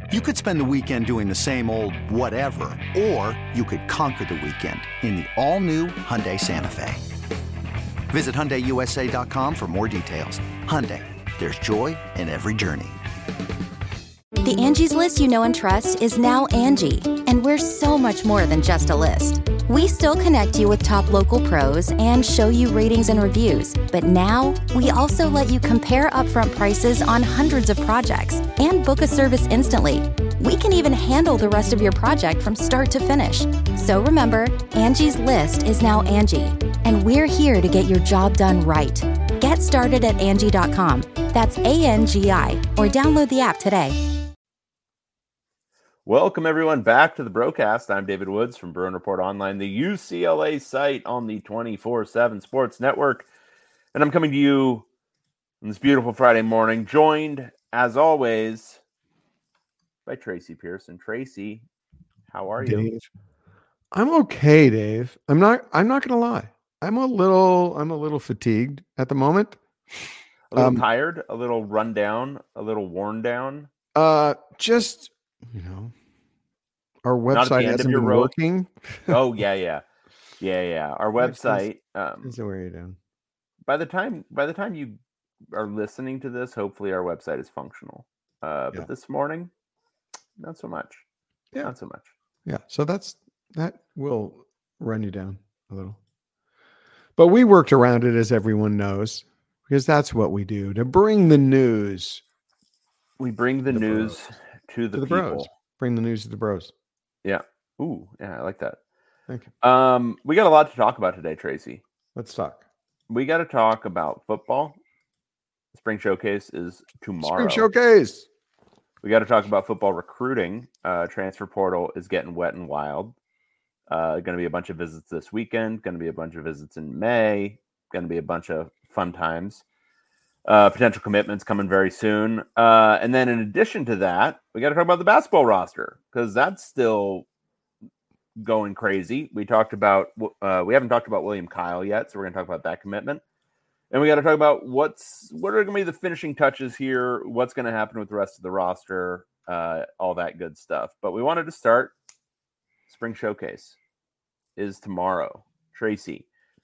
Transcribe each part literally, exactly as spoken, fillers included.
You could spend the weekend doing the same old whatever, or you could conquer the weekend in the all-new Hyundai Santa Fe. Visit Hyundai U S A dot com for more details. Hyundai, there's joy in every journey. The Angie's List you know and trust is now Angie, and we're so much more than just a list. We still connect you with top local pros and show you ratings and reviews, but now we also let you compare upfront prices on hundreds of projects and book a service instantly. We can even handle the rest of your project from start to finish. So remember, Angie's List is now Angie, and we're here to get your job done right. Get started at Angie dot com. That's A N G I, or download the app today. Welcome, everyone, back to the broadcast. I'm David Woods from Bruin Report Online, the U C L A site on the twenty-four seven Sports Network. And I'm coming to you on this beautiful Friday morning, joined, as always, by Tracy Pearson. Tracy, how are you? Dave, I'm okay, Dave. I'm not I'm not gonna lie. I'm a little I'm a little fatigued at the moment. A little um, tired, a little run down, a little worn down. Uh just you know, our website hasn't been road. working. Oh yeah, yeah, yeah, yeah. Our website. Um, is where you're down. By the time, by the time you are listening to this, hopefully our website is functional. Uh, but yeah. this morning, not so much. Yeah, not so much. Yeah. So that's that will run you down a little. But we worked around it, as everyone knows, because that's what we do to bring the news. We bring the, the news. Bros. To the, to the people. Bros. Bring the news to the bros. Yeah. Ooh, yeah, I like that. Thank you. Um, we got a lot to talk about today, Tracy. Let's talk. We got to talk about football. Spring Showcase is tomorrow. Spring Showcase. We got to talk about football recruiting. Uh, transfer portal is getting wet and wild. Uh, going to be a bunch of visits this weekend. Going to be a bunch of visits in May. Going to be a bunch of fun times. Uh, potential commitments coming very soon. Uh, and then in addition to that, we got to talk about the basketball roster because that's still going crazy. We talked about, uh, we haven't talked about William Kyle yet, so we're going to talk about that commitment. And we got to talk about what's, what are going to be the finishing touches here, what's going to happen with the rest of the roster, uh, all that good stuff. But we wanted to start. Spring Showcase is tomorrow. Tracy.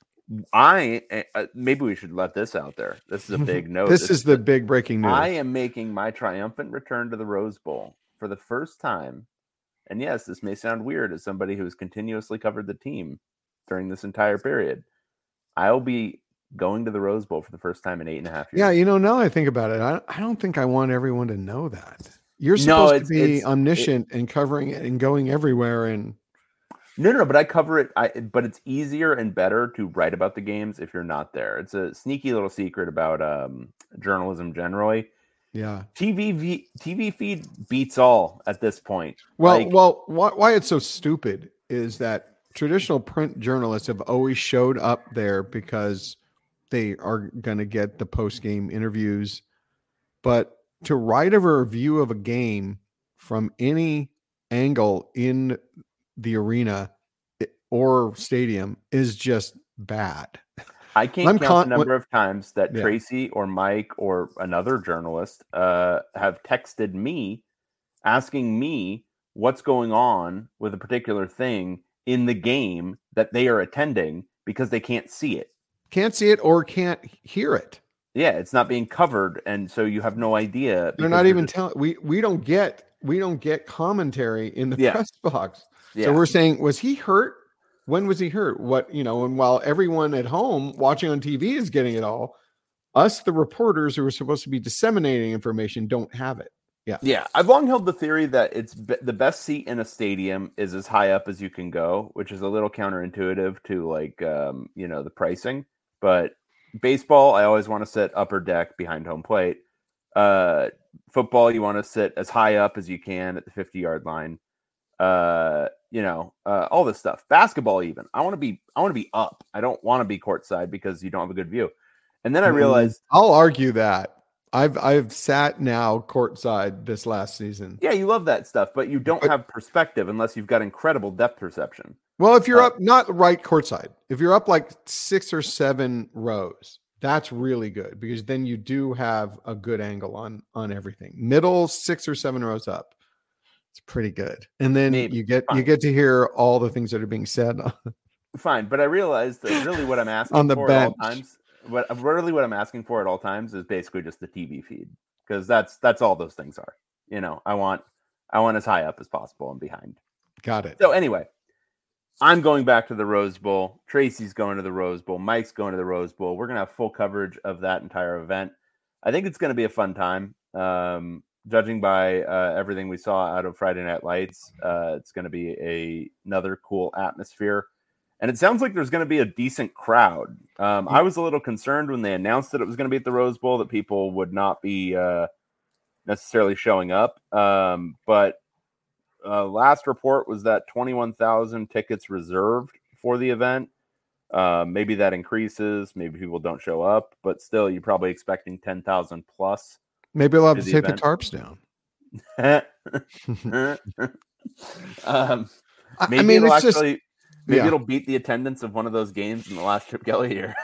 I uh, maybe we should let this out there. This is a big note. this, this is the big breaking news. I am making my triumphant return to the Rose Bowl for the first time. And yes, this may sound weird as somebody who's continuously covered the team during this entire period. I'll be going to the Rose Bowl for the first time in eight and a half years. Yeah, you know, now I think about it, I, I don't think I want everyone to know that. You're supposed no, to be omniscient it, and covering it and going everywhere and No, no, no, but I cover it. I, but it's easier and better to write about the games if you're not there. It's a sneaky little secret about um, journalism generally. Yeah, T V T V feed beats all at this point. Well, like, well, why, why it's so stupid is that traditional print journalists have always showed up there because they are going to get the post game interviews, but to write a review of a game from any angle in the arena or stadium is just bad. I can't I'm count con- the number what, of times that yeah. Tracy or Mike or another journalist uh, have texted me asking me what's going on with a particular thing in the game that they are attending because they can't see it. Can't see it or can't hear it. Yeah, it's not being covered, and so you have no idea. They're not even telling. We we don't get we don't get commentary in the yeah. press box. Yeah. So we're saying, was he hurt? When was he hurt? What, you know, and while everyone at home watching on T V is getting it all, us, the reporters who are supposed to be disseminating information, don't have it. Yeah. Yeah. I've long held the theory that it's be- the best seat in a stadium is as high up as you can go, which is a little counterintuitive to like, um, you know, the pricing. But baseball, I always want to sit upper deck behind home plate. Uh, football, you want to sit as high up as you can at the fifty yard line. Uh, you know, uh, all this stuff. Basketball, even. I want to be, I want to be up. I don't want to be courtside because you don't have a good view. And then I realized, I'll argue that I've I've sat now courtside this last season. Yeah, you love that stuff, but you don't but, have perspective unless you've got incredible depth perception. Well, if you're uh, up, not right courtside, if you're up like six or seven rows, that's really good because then you do have a good angle on on everything. Middle six or seven rows up. It's pretty good. And then Maybe. you get Fine. you get to hear all the things that are being said Fine, but I realized that really what I'm asking on the for bench. at all times, what really what I'm asking for at all times is basically just the T V feed, because that's that's all those things are. You know, I want I want as high up as possible and behind. Got it. So anyway, I'm going back to the Rose Bowl. Tracy's going to the Rose Bowl. Mike's going to the Rose Bowl. We're going to have full coverage of that entire event. I think it's going to be a fun time. Um, judging by uh, everything we saw out of Friday Night Lights, uh, it's going to be a, another cool atmosphere. And it sounds like there's going to be a decent crowd. Um, I was a little concerned when they announced that it was going to be at the Rose Bowl that people would not be uh, necessarily showing up. Um, but uh, last report was that twenty-one thousand tickets reserved for the event. Uh, maybe that increases. Maybe people don't show up. But still, you're probably expecting ten thousand plus. Maybe we'll have to to the take event. the tarps down. um, I maybe mean, it'll it's just- actually maybe yeah. it'll beat the attendance of one of those games in the last Chip Kelly year.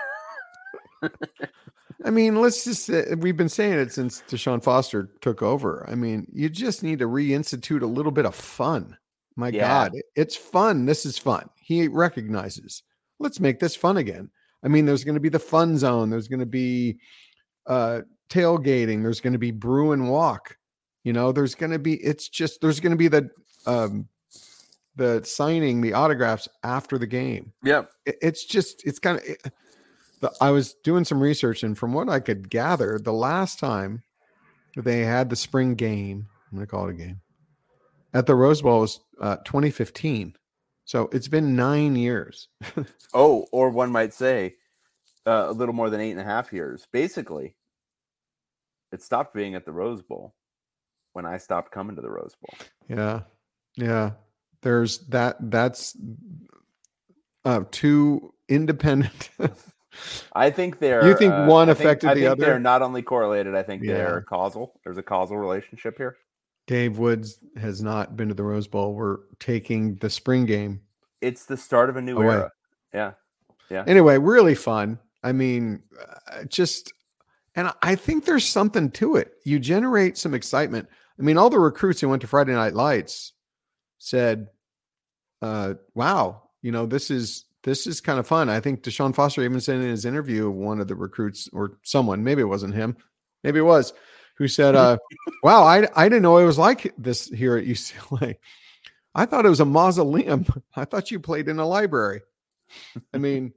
I mean, let's just, uh, we've been saying it since Deshaun Foster took over. I mean, you just need to reinstitute a little bit of fun. My Yeah. God, it- it's fun. This is fun. He recognizes, let's make this fun again. I mean, there's going to be the fun zone. There's going to be uh, tailgating. There's going to be brew and walk. You know, there's going to be, it's just, there's going to be the, um, the signing, the autographs after the game. Yep. It- It's just, it's kind of, it, the, I was doing some research, and from what I could gather, the last time they had the spring game, I'm going to call it a game, at the Rose Bowl was uh, twenty fifteen. So it's been nine years. Oh, or one might say uh, a little more than eight and a half years. Basically, it stopped being at the Rose Bowl when I stopped coming to the Rose Bowl. Yeah. Yeah. There's that. That's uh, two independent. I think they're. You think uh, one I think- affected I the think other? They're not only correlated. I think Yeah. they're causal. There's a causal relationship here. Dave Woods has not been to the Rose Bowl. We're taking the spring game. It's the start of a new Away. era. Yeah. Yeah. Anyway, really fun. I mean, uh, just, and I think there's something to it. You generate some excitement. I mean, all the recruits who went to Friday Night Lights said, uh, wow, you know, this is, this is kind of fun. I think Deshaun Foster even said in his interview, one of the recruits or someone, maybe it wasn't him, maybe it was, who said, uh, wow, I, I didn't know it was like this here at U C L A. I thought it was a mausoleum. I thought you played in a library. I mean,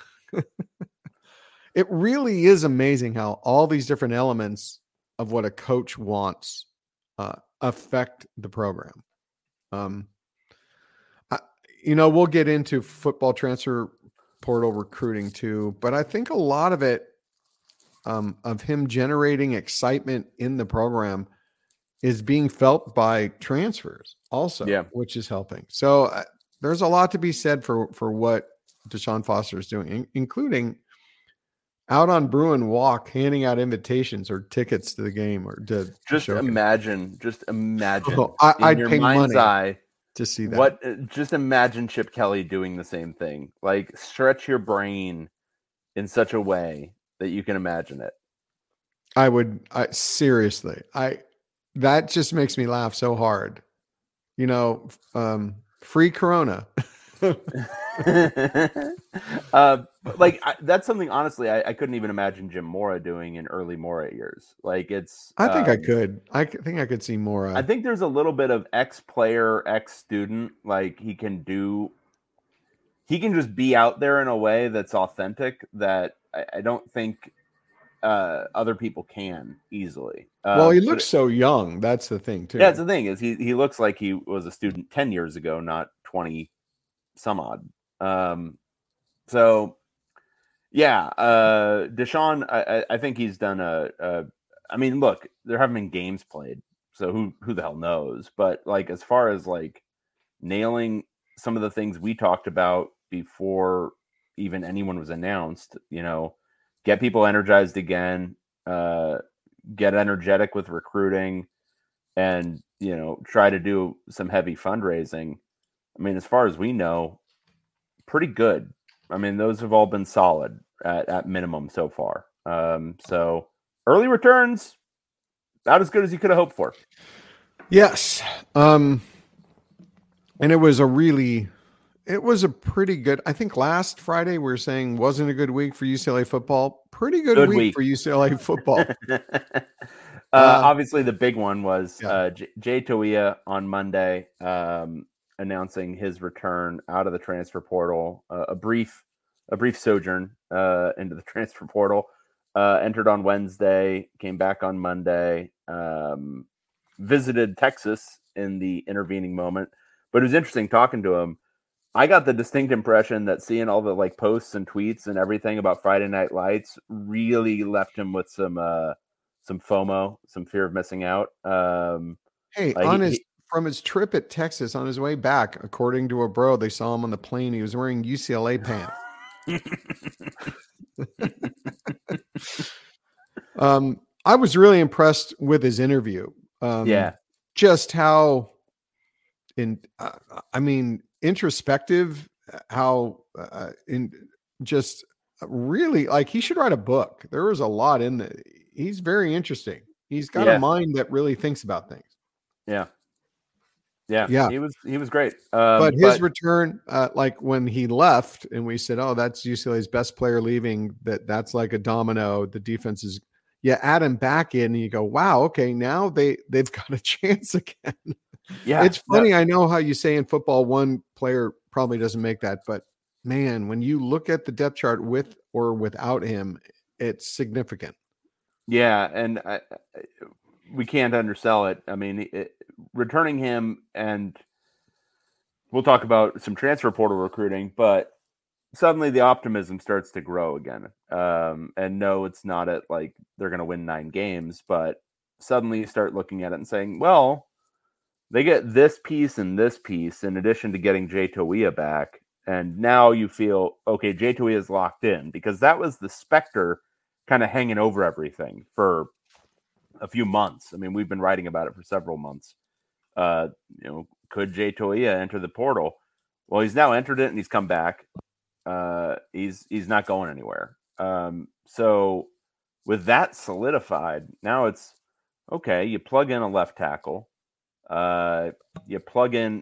it really is amazing how all these different elements of what a coach wants uh, affect the program. Um, I, you know, we'll get into football transfer portal recruiting too, but I think a lot of it, um, of him generating excitement in the program, is being felt by transfers also, Yeah. which is helping. So uh, there's a lot to be said for, for what Deshaun Foster is doing, in- including out on Bruin Walk, handing out invitations or tickets to the game or to the Just showcase. imagine, just imagine Oh, I- in I'd your pay mind's money eye, to see that. what, uh, just imagine Chip Kelly doing the same thing. Like, stretch your brain in such a way that you can imagine it. I would, I seriously, I, that just makes me laugh so hard. You know, um, free Corona. uh, but like I, that's something honestly I, I couldn't even imagine Jim Mora doing in early Mora years. Like it's I think I um, could. I c- think I could see more. Uh, I think there's a little bit of ex-player, ex-student. Like he can do, he can just be out there in a way that's authentic that I, I don't think uh, other people can easily. well, Um, he so looks so young. That's the thing too. Yeah, that's the thing is he he looks like he was a student ten years ago, not twenty some odd. Um, so yeah, uh, Deshaun, I, I think he's done a, a. I mean, look, there haven't been games played, so who who the hell knows? But like, as far as like nailing some of the things we talked about before even anyone was announced, you know, get people energized again, uh, get energetic with recruiting, and you know, try to do some heavy fundraising. I mean, as far as we know, pretty good. I mean, those have all been solid at, at minimum so far. Um, so early returns, about as good as you could have hoped for. Yes. Um, and it was a really, it was a pretty good, I think last Friday we were saying wasn't a good week for U C L A football. Pretty good, Good week, week. for U C L A football. uh, Uh, obviously, the big one was yeah. uh, J- Jay Toia on Monday um, announcing his return out of the transfer portal. Uh, a brief, a brief sojourn uh, into the transfer portal. Uh, entered on Wednesday, came back on Monday. Um, visited Texas in the intervening moment, but it was interesting talking to him. I got the distinct impression that seeing all the like posts and tweets and everything about Friday Night Lights really left him with some uh, some FOMO, some fear of missing out. Um, Hey, like on he, his he, from his trip at Texas on his way back, according to a bro, they saw him on the plane. He was wearing U C L A pants. um, I was really impressed with his interview. Um, yeah, just how in uh, I mean introspective, how uh, in just really like he should write a book. There was a lot in the. He's very interesting. He's got yeah, a mind that really thinks about things. yeah, yeah. Yeah. He was he was great. Um, But his but return, uh, like when he left, and we said, "Oh, that's U C L A's best player leaving." That that's like a domino. The defense is, you add him back in, and you go, "Wow, okay, now they they've got a chance again." yeah, It's no, funny. I know how you say in football, one player probably doesn't make that, but man, when you look at the depth chart with or without him, it's significant. yeah, and I, I, we can't undersell it. I mean, it, returning him, and we'll talk about some transfer portal recruiting, but suddenly the optimism starts to grow again. Um, and no, it's not at like they're going to win nine games, but suddenly you start looking at it and saying, well, they get this piece and this piece in addition to getting Jay Toia back. And now you feel, okay, Jay Toia is locked in, because that was the specter kind of hanging over everything for a few months. I mean, we've been writing about it for several months. Uh, you know, could Jay Toia enter the portal? Well, he's now entered it and he's come back. Uh, he's he's not going anywhere. Um, so with that solidified, now it's okay. You plug in a left tackle. Uh, you plug in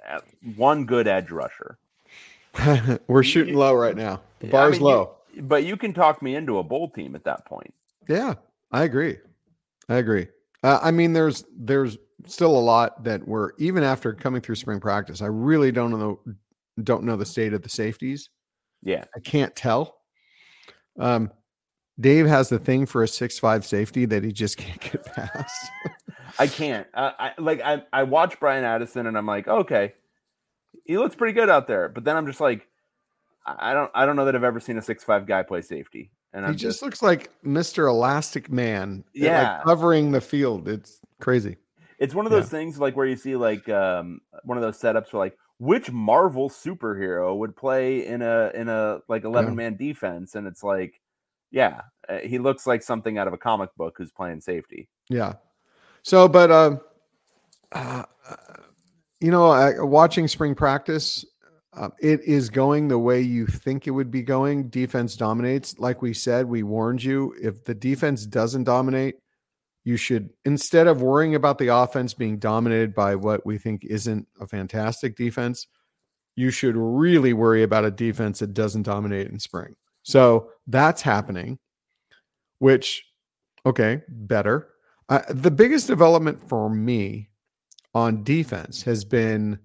one good edge rusher. We're shooting low right now. The bar's I mean, low. You, but you can talk me into a bowl team at that point. Yeah, I agree. I agree. Uh, I mean, there's there's still a lot that we're, even after coming through spring practice, I really don't know don't know the state of the safeties. Yeah, I can't tell. Um, Dave has the thing for a six five safety that he just can't get past. I can't. Uh, I like I I watch Brian Addison and I'm like, okay, he looks pretty good out there. But then I'm just like, I don't I don't know that I've ever seen a six five guy play safety. And he I'm just, just looks like Mister Elastic Man. Yeah, like covering the field. It's crazy. It's one of those Yeah. things like where you see like um, one of those setups where like which Marvel superhero would play in a in a like eleven man defense, and it's like, yeah, uh, he looks like something out of a comic book who's playing safety. Yeah. So, but uh, uh, you know, uh, watching spring practice, uh, it is going the way you think it would be going. Defense dominates. Like we said, we warned you, if the defense doesn't dominate, you should, instead of worrying about the offense being dominated by what we think isn't a fantastic defense, you should really worry about a defense that doesn't dominate in spring. So that's happening, which, okay, better. Uh, the biggest development for me on defense has been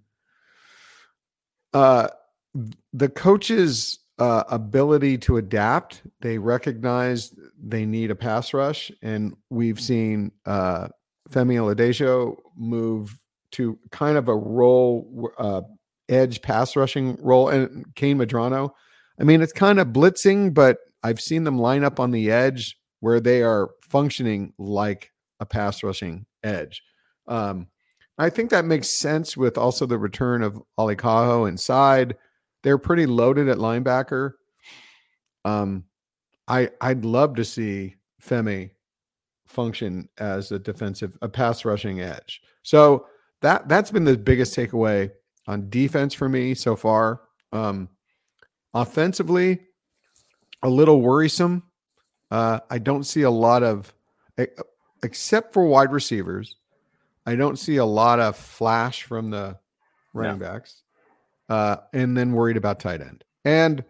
uh, the coaches' uh, ability to adapt. They recognize they need a pass rush, and we've seen uh, Femi Oladejo move to kind of a role, uh, edge pass rushing role, and Kane Medrano. I mean, it's kind of blitzing, but I've seen them line up on the edge where they are functioning like a pass rushing edge. Um, I think that makes sense with also the return of Ali Cajo inside. They're pretty loaded at linebacker. Um, I I'd love to see Femi function as a defensive, a pass rushing edge. So that that's been the biggest takeaway on defense for me so far. Um, offensively, a little worrisome. Uh, I don't see a lot of, except for wide receivers. I don't see a lot of flash from the running No. backs. Uh, and then worried about tight end. And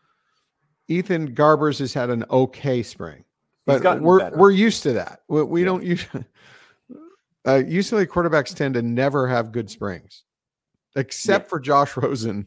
Ethan Garbers has had an okay spring, but gotten we're better. we're used to that. We, we Yeah. don't use uh, U C L A quarterbacks tend to never have good springs, except Yeah. for Josh Rosen,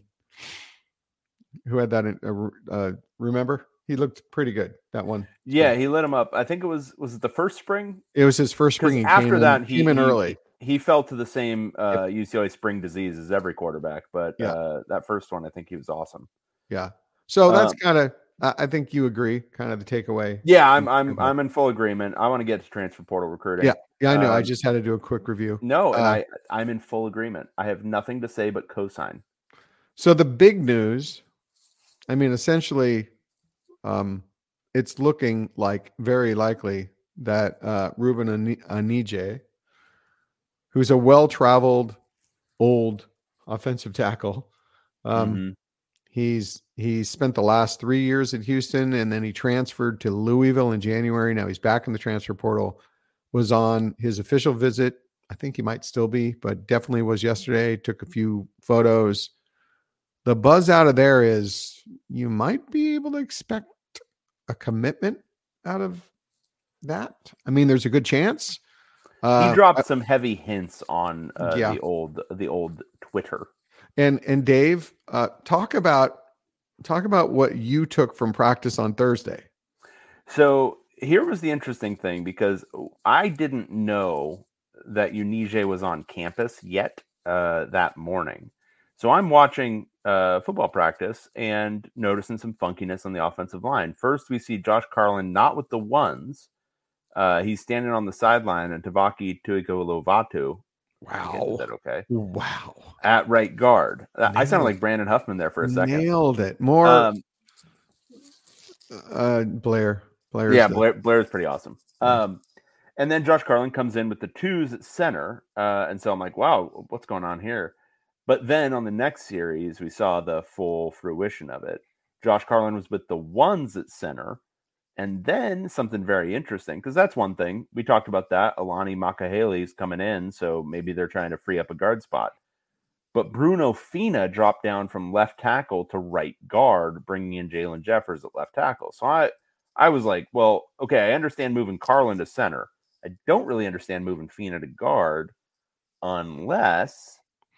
who had that. In, uh, uh, remember, he looked pretty good that one. Yeah, he lit him up. I think it was was it the first spring? It was his first spring. Because He after came that, in, he came in he, early. He fell to the same uh, U C L A spring disease as every quarterback, but Yeah. uh, that first one, I think he was awesome. Yeah. So that's Um, kind of. I I think you agree. Kind of the takeaway. Yeah, I'm I'm I'm in full agreement. I want to get to transfer portal recruiting. Yeah. Yeah, I know. I Um, just had to do a quick review. No, and Uh, I I'm in full agreement. I have nothing to say but cosign. So the big news, I mean, essentially, um, it's looking like very likely that uh, Ruben Ani- Anije, who's a well-traveled old offensive tackle, um, Mhm. he's he's spent the last three years at Houston, and then he transferred to Louisville in January. Now he's back in the transfer portal. Was on his official visit. I think he might still be, but definitely was yesterday. Took a few photos. The buzz out of there is you might be able to expect a commitment out of that. I mean, there's a good chance. Uh, He dropped some heavy hints on uh, yeah. the old the old Twitter. and and Dave, uh, talk about talk about what you took from practice on Thursday. So here was the interesting thing, because I didn't know that Unije was on campus yet uh, that morning. So I'm watching uh, football practice and noticing some funkiness on the offensive line. First, we see Josh Carlin not with the ones. Uh, he's standing on the sideline, and Tavaki Tuigolovatu. Wow. Is that okay? Wow. At right guard. I Nailed sounded it. like Brandon Huffman there for a second. Nailed it. More Um, uh, Blair. Blair's yeah, the- Blair, Blair's pretty awesome. Yeah. Um, and then Josh Carlin comes in with the twos at center. Uh, and so I'm like, wow, what's going on here? But then on the next series, we saw the full fruition of it. Josh Carlin was with the ones at center. And then something very interesting, because that's one thing. We talked about that. Alani Makahele's coming in, so maybe they're trying to free up a guard spot. But Bruno Fina dropped down from left tackle to right guard, bringing in Jalen Jeffers at left tackle. So I, I was like, well, okay, I understand moving Carlin to center. I don't really understand moving Fina to guard unless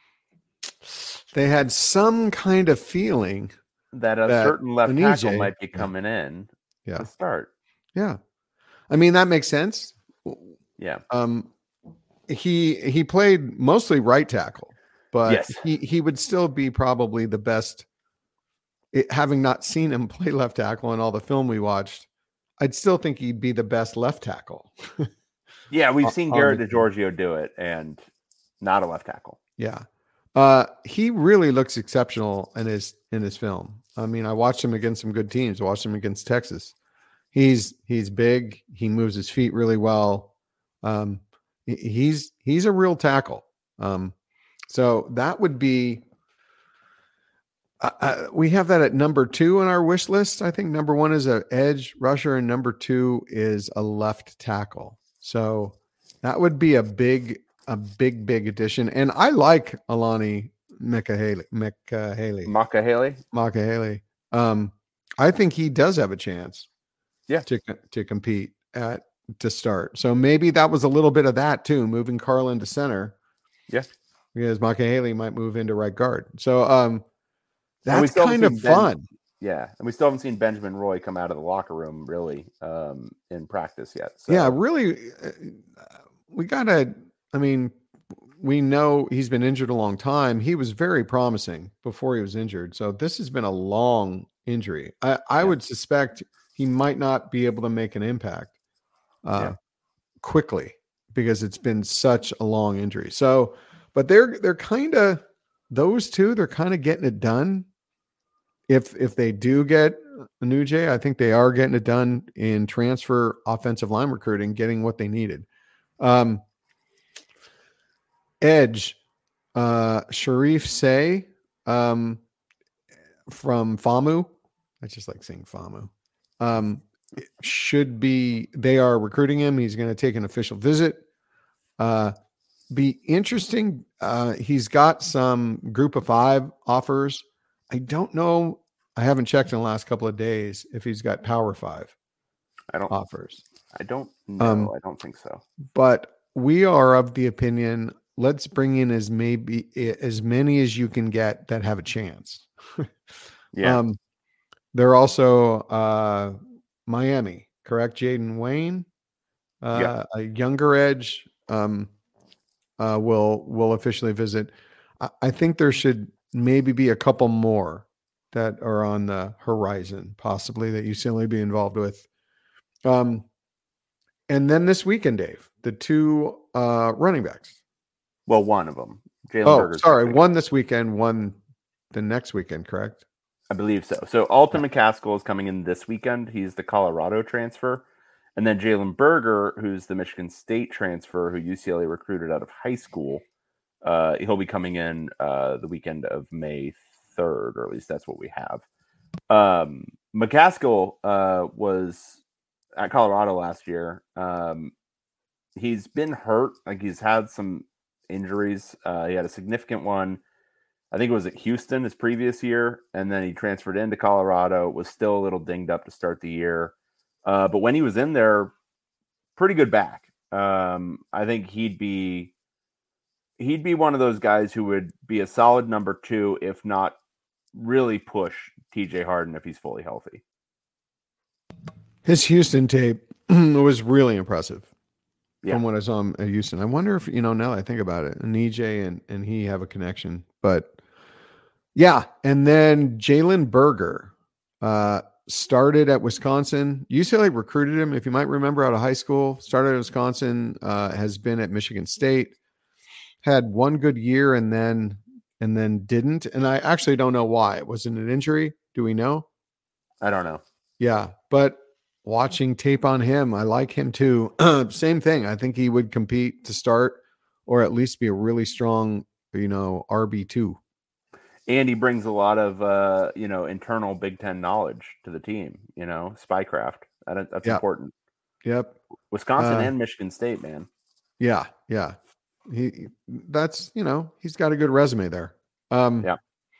They had some kind of feeling. that a That certain left Anije- tackle might be yeah. coming in Yeah. to start. Yeah. I mean, that makes sense. Yeah. Um, he he played mostly right tackle, but Yes. he he would still be probably the best. It, having not seen him play left tackle in all the film we watched, I'd still think he'd be the best left tackle. Yeah, we've on- seen on Garrett the team. DeGiorgio do it, and not a left tackle. Yeah. Uh, he really looks exceptional in his in his film. I mean, I watched him against some good teams. I watched him against Texas. He's he's big. He moves his feet really well. Um, he- he's he's a real tackle. Um, so that would be. Uh, uh, we have that at number two on our wish list. I think number one is a edge rusher, and number two is a left tackle. So that would be a big, a big, big addition. And I like Alani Makahele, Makahele, Makahele? Makahele. Um, I think he does have a chance. Yeah. To to compete at to start. So maybe that was a little bit of that too, moving Carlin to center. Yeah. Because Makahele might move into right guard. So um, And we that's still haven't kind of seen Ben- fun. Yeah, and we still haven't seen Benjamin Roy come out of the locker room really um, in practice yet. So. Yeah, really. uh, We gotta. I mean, we know he's been injured a long time. He was very promising before he was injured. So this has been a long injury. I, I Yeah. would suspect he might not be able to make an impact uh, Yeah. quickly because it's been such a long injury. So, but they're they're kind of those two. They're kind of getting it done. If if they do get a new J, I think they are getting it done in transfer offensive line recruiting, getting what they needed. Um, Edge, uh, Sharif Say um, from FAMU. I just like saying FAMU. Um, should be, they are recruiting him. He's going to take an official visit. Uh, be interesting. Uh, he's got some group of five offers. I don't know. I haven't checked in the last couple of days if he's got power five I don't offers. I don't know. Um, I don't think so. But we are of the opinion, let's bring in as maybe as many as you can get that have a chance. Yeah. Um, they're also uh, Miami, correct? Jaden Wayne, uh, Yeah. a younger edge, um, uh, will will officially visit. I, I think there should maybe be a couple more that are on the horizon, possibly that U C L A be involved with. Um, and then this weekend, Dave, the two uh, running backs. Well, one of them. Jalen Oh, Berger's sorry, this one this weekend, one the next weekend, correct? I believe so. So Alton McCaskill is coming in this weekend. He's the Colorado transfer. And then Jalen Berger, who's the Michigan State transfer, who U C L A recruited out of high school, uh, he'll be coming in uh, the weekend of May third, or at least that's what we have. Um, McCaskill uh, was at Colorado last year. Um, he's been hurt. Like he's had some injuries. Uh, he had a significant one. I think it was at Houston his previous year, and then he transferred into Colorado, was still a little dinged up to start the year. Uh, but when he was in there, pretty good back. Um, I think he'd be he'd be one of those guys who would be a solid number two, if not really push T J Harden if he's fully healthy. His Houston tape was really impressive. Yeah. From what I saw him at Houston. I wonder if, you know, now that I think about it, and E J and, and he have a connection. But yeah, and then Jalen Berger uh, started at Wisconsin. U C L A recruited him, if you might remember, out of high school. Started at Wisconsin, uh, has been at Michigan State, had one good year and then and then didn't. And I actually don't know why. Was it an injury? Do we know? I don't know. Yeah, but watching tape on him, I like him too. Same thing. I think he would compete to start or at least be a really strong, you know, R B two. And he brings a lot of, uh, you know, internal Big Ten knowledge to the team, you know, spycraft. That, that's Yep. important. Yep. Wisconsin Uh, and Michigan State, man. Yeah. Yeah. He, that's, you know, he's got a good resume there. Um, Yeah.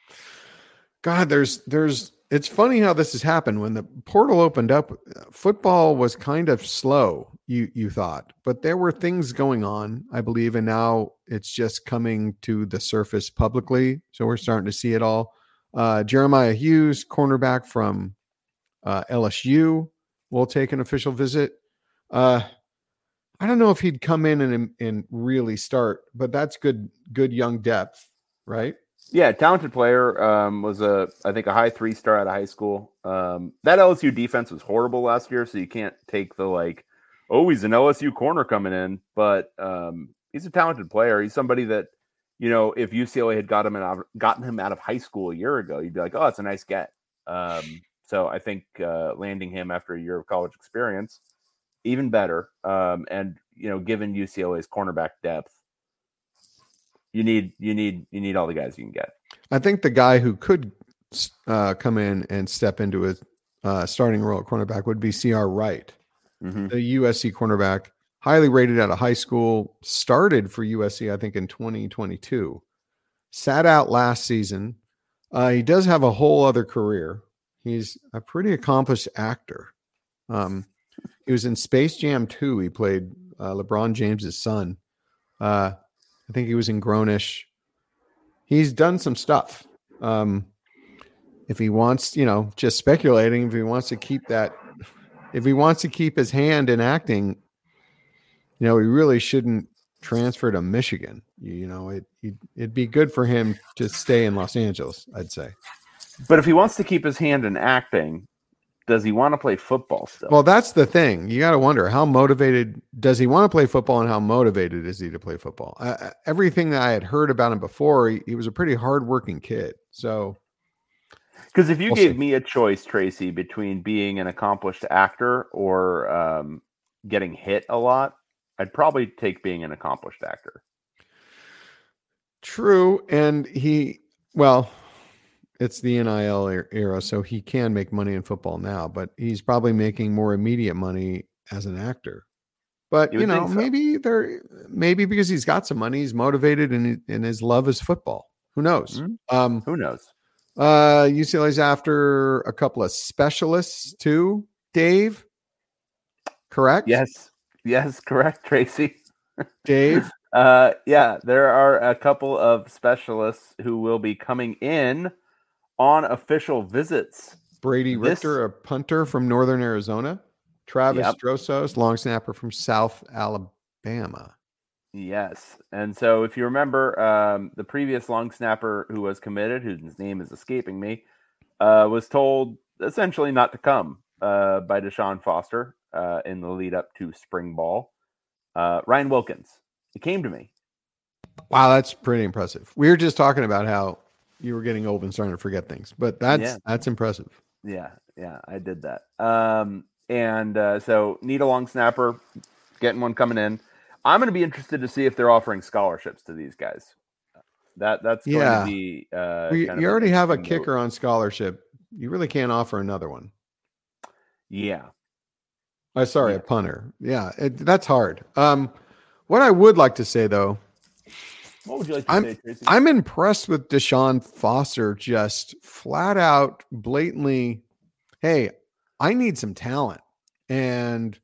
God, there's, there's, it's funny how this has happened. When the portal opened up, football was kind of slow, you you thought, but there were things going on, I believe, and now it's just coming to the surface publicly. So we're starting to see it all. Uh, Jeremiah Hughes, cornerback from uh, L S U, will take an official visit. Uh, I don't know if he'd come in and and really start, but that's good, good young depth, right? Yeah, talented player. Um, was a I think a high three star out of high school. Um, that L S U defense was horrible last year, so you can't take the like, oh, he's an L S U corner coming in. But um, he's a talented player. He's somebody that, you know, if U C L A had got him out, gotten him out of high school a year ago, you'd be like, oh, it's a nice get. Um, so I think uh, landing him after a year of college experience, even better. Um, and you know, given U C L A's cornerback depth, You need, you need, you need all the guys you can get. I think the guy who could uh, come in and step into a uh, starting role at cornerback would be C R Wright, Mm-hmm. the U S C cornerback, highly rated out of high school, started for U S C, I think, in twenty twenty-two, sat out last season. Uh, he does have a whole other career. He's a pretty accomplished actor. Um, he was in Space Jam two. He played uh, LeBron James's son. Uh, I think he was in Grownish. He's done some stuff. Um, if he wants, you know, just speculating, if he wants to keep that, if he wants to keep his hand in acting, you know, he really shouldn't transfer to Michigan. You, you know, it, it it'd be good for him to stay in Los Angeles, I'd say. But if he wants to keep his hand in acting, does he want to play football still? Well, that's the thing. You got to wonder, how motivated does he want to play football, and how motivated is he to play football? Uh, everything that I had heard about him before, he, he was a pretty hardworking kid. So, because if you we'll gave see. me a choice, Tracy, between being an accomplished actor or um, getting hit a lot, I'd probably take being an accomplished actor. True. And he, well, it's the N I L era, so he can make money in football now, but he's probably making more immediate money as an actor. But You you, would know, think so. maybe they're maybe because he's got some money, he's motivated, and and his love is football. Who knows? Mhm. Um, Who knows? uh, U C L A's after a couple of specialists too. Dave, correct? Yes. Yes, correct, Tracy. Dave. Uh, yeah, there are a couple of specialists who will be coming in on official visits. Brady This- Richter, a punter from Northern Arizona. Travis Yep. Drosos, long snapper from South Alabama. Yes. And so if you remember, um, the previous long snapper who was committed, whose name is escaping me, uh, was told essentially not to come uh, by Deshaun Foster uh, in the lead up to spring ball. Uh, Ryan Wilkins. He came to me. Wow, that's pretty impressive. We were just talking about how you were getting old and starting to forget things, but that's Yeah. that's impressive. Yeah, yeah, I did that. Um, and uh, so need a long snapper, getting one coming in. I'm going to be interested to see if they're offering scholarships to these guys. That that's going Yeah. to be. Uh, Well, you kind of you an already have a interesting note. kicker on scholarship. You really can't offer another one. Yeah, Oh, sorry, Yeah. a punter. Yeah, it, that's hard. Um, what I would like to say though, what would you like to I'm- say, Tracy? I'm impressed with Deshaun Foster just flat out, blatantly, hey, I need some talent, and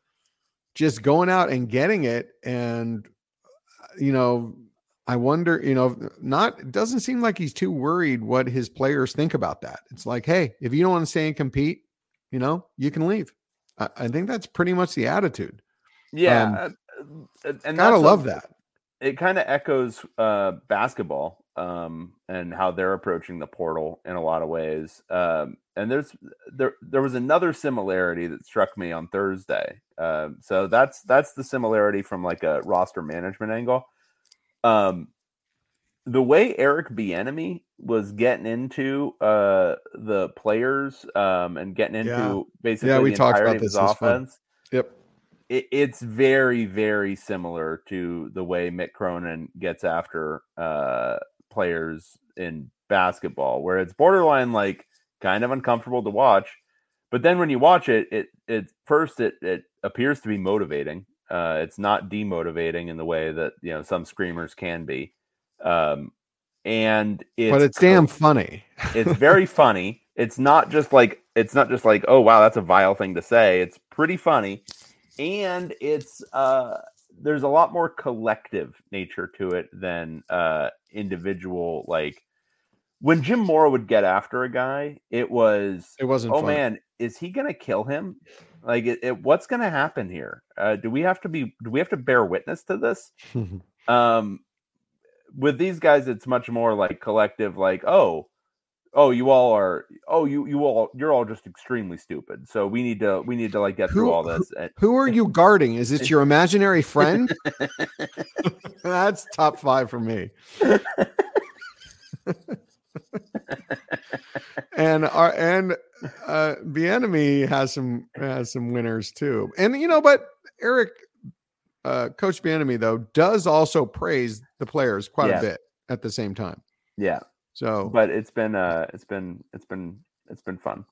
just going out and getting it. And, you know, I wonder, you know, not, it doesn't seem like he's too worried what his players think about that. It's like, hey, if you don't want to stay and compete, you know, you can leave. I, I think that's pretty much the attitude. yeah, um, uh, and and Gotta that's love something- that. It kind of echoes uh, basketball um, and how they're approaching the portal in a lot of ways. Um, and there's there there was another similarity that struck me on Thursday. Um, so that's that's the similarity from like a roster management angle. Um, the way Eric Bieniemy was getting into uh, the players um, and getting into Yeah. basically Yeah, we the talked entirety about of his this. It was fun. offense. Yep. It, it's very, very similar to the way Mick Cronin gets after uh, players in basketball, where it's borderline like kind of uncomfortable to watch. But then when you watch it, it it first it it appears to be motivating. Uh, it's not demotivating in the way that you know some screamers can be. Um, and it's But it's damn funny. it's very funny. It's not just like it's not just like, oh wow, that's a vile thing to say. It's pretty funny. And it's uh there's a lot more collective nature to it than uh individual. Like when Jim Mora would get after a guy, it was It wasn't oh funny. man, is he gonna kill him? Like it, it, what's gonna happen here? Uh, do we have to be do we have to bear witness to this? Um with these guys, it's much more like collective, like, oh, oh, you all are oh, you you all you're all just extremely stupid. So we need to we need to like get Who- through all this. And, Who are you guarding? Is it your imaginary friend? That's top five for me. and our and uh Bieniemy has some has some winners too. And you know, but Eric, uh Coach Bieniemy though does also praise the players quite Yeah. a bit at the same time. yeah. So But it's been uh it's been it's been it's been fun.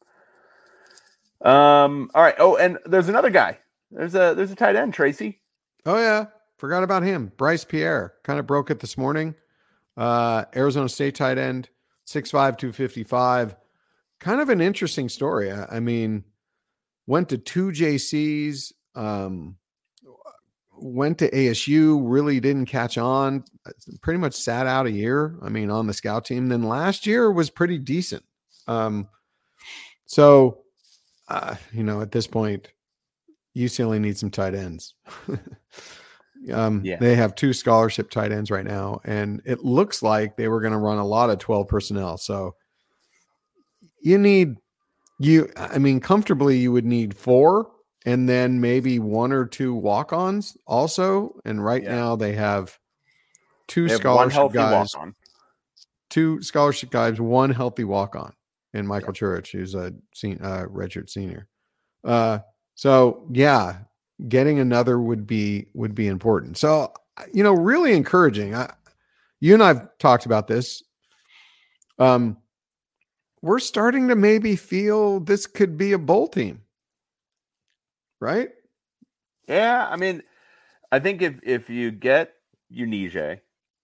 Um all right. Oh, and there's another guy. There's a there's a tight end, Tracy. oh yeah, forgot about him. Bryce Pierre kind of broke it this morning. Uh Arizona State tight end, six five, two fifty-five. Kind of an interesting story. I, I mean, went to two J Cs, um, went to A S U, really didn't catch on, pretty much sat out a year. I mean, on the scout team. Then last year was pretty decent. Um, so, uh, you know, at this point, U C L A needs some tight ends. um, Yeah. They have two scholarship tight ends right now, and it looks like they were going to run a lot of twelve personnel. So you need, you, I mean, comfortably, you would need four and then maybe one or two walk-ons also. And right Yeah. now they have two They have one scholarship healthy guys, walk-on. two scholarship guys, one healthy walk-on, and Michael Church, who's a sen- uh, redshirt senior. Uh, so yeah, getting another would be would be important. So you know, really encouraging. I, you and I've talked about this. Um, we're starting to maybe feel this could be a bowl team, right? Yeah, I mean, I think if if you get Unije,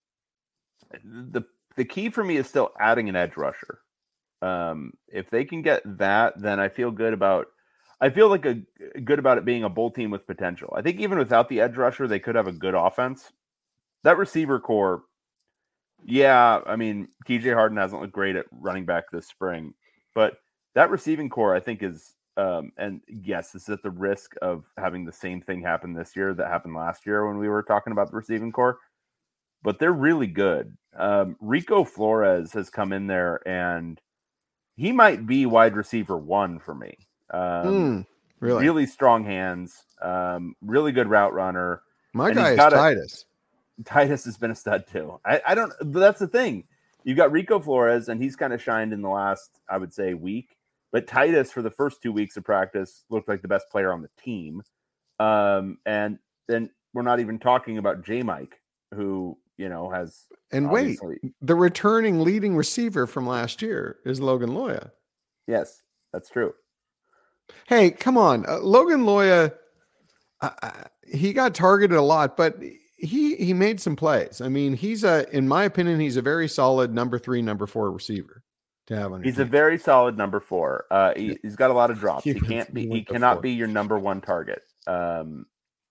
the the key for me is still adding an edge rusher. Um, if they can get that, then I feel good about. I feel like a good about it being a bowl team with potential. I think even without the edge rusher, they could have a good offense. That receiver core, yeah, I mean, T J Harden hasn't looked great at running back this spring, but that receiving core, I think, is um, and yes, this is at the risk of having the same thing happen this year that happened last year when we were talking about the receiving core. But they're really good. Um, Rico Flores has come in there, and he might be wide receiver one for me. Um, mm, really? really strong hands, um, really good route runner. My and guy is a, Titus. Titus has been a stud too. I, I don't, but that's the thing. You've got Rico Flores, and he's kind of shined in the last, I would say, week. But Titus, for the first two weeks of practice, looked like the best player on the team. Um, and then we're not even talking about J Mike, who, you know, has. And wait, the returning leading receiver from last year is Logan Loya. Yes, that's true. Hey, come on. Uh, Logan Loya, uh, he got targeted a lot, but he he made some plays. I mean, he's a, in my opinion, he's a very solid number three, number four receiver to have on. He's team. a very solid number four. Uh, he, he's got a lot of drops. He He can't be. went He to cannot four. be your number one target. Um,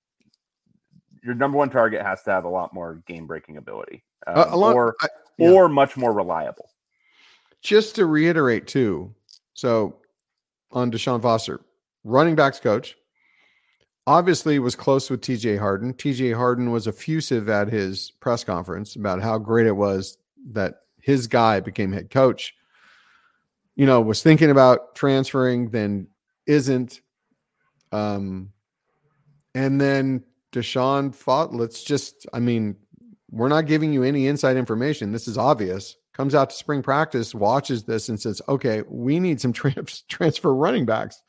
your number one target has to have a lot more game breaking ability, um, Uh, a lot- or I- yeah. or much more reliable. Just to reiterate too, so on Deshaun Foster, running backs coach, obviously was close with T J Harden. T J Harden was effusive at his press conference about how great it was that his guy became head coach. You know, was thinking about transferring, then isn't. Um, and then Deshaun thought, let's just, I mean, we're not giving you any inside information. This is obvious. Comes out to spring practice, watches this and says, okay, we need some trans- transfer running backs.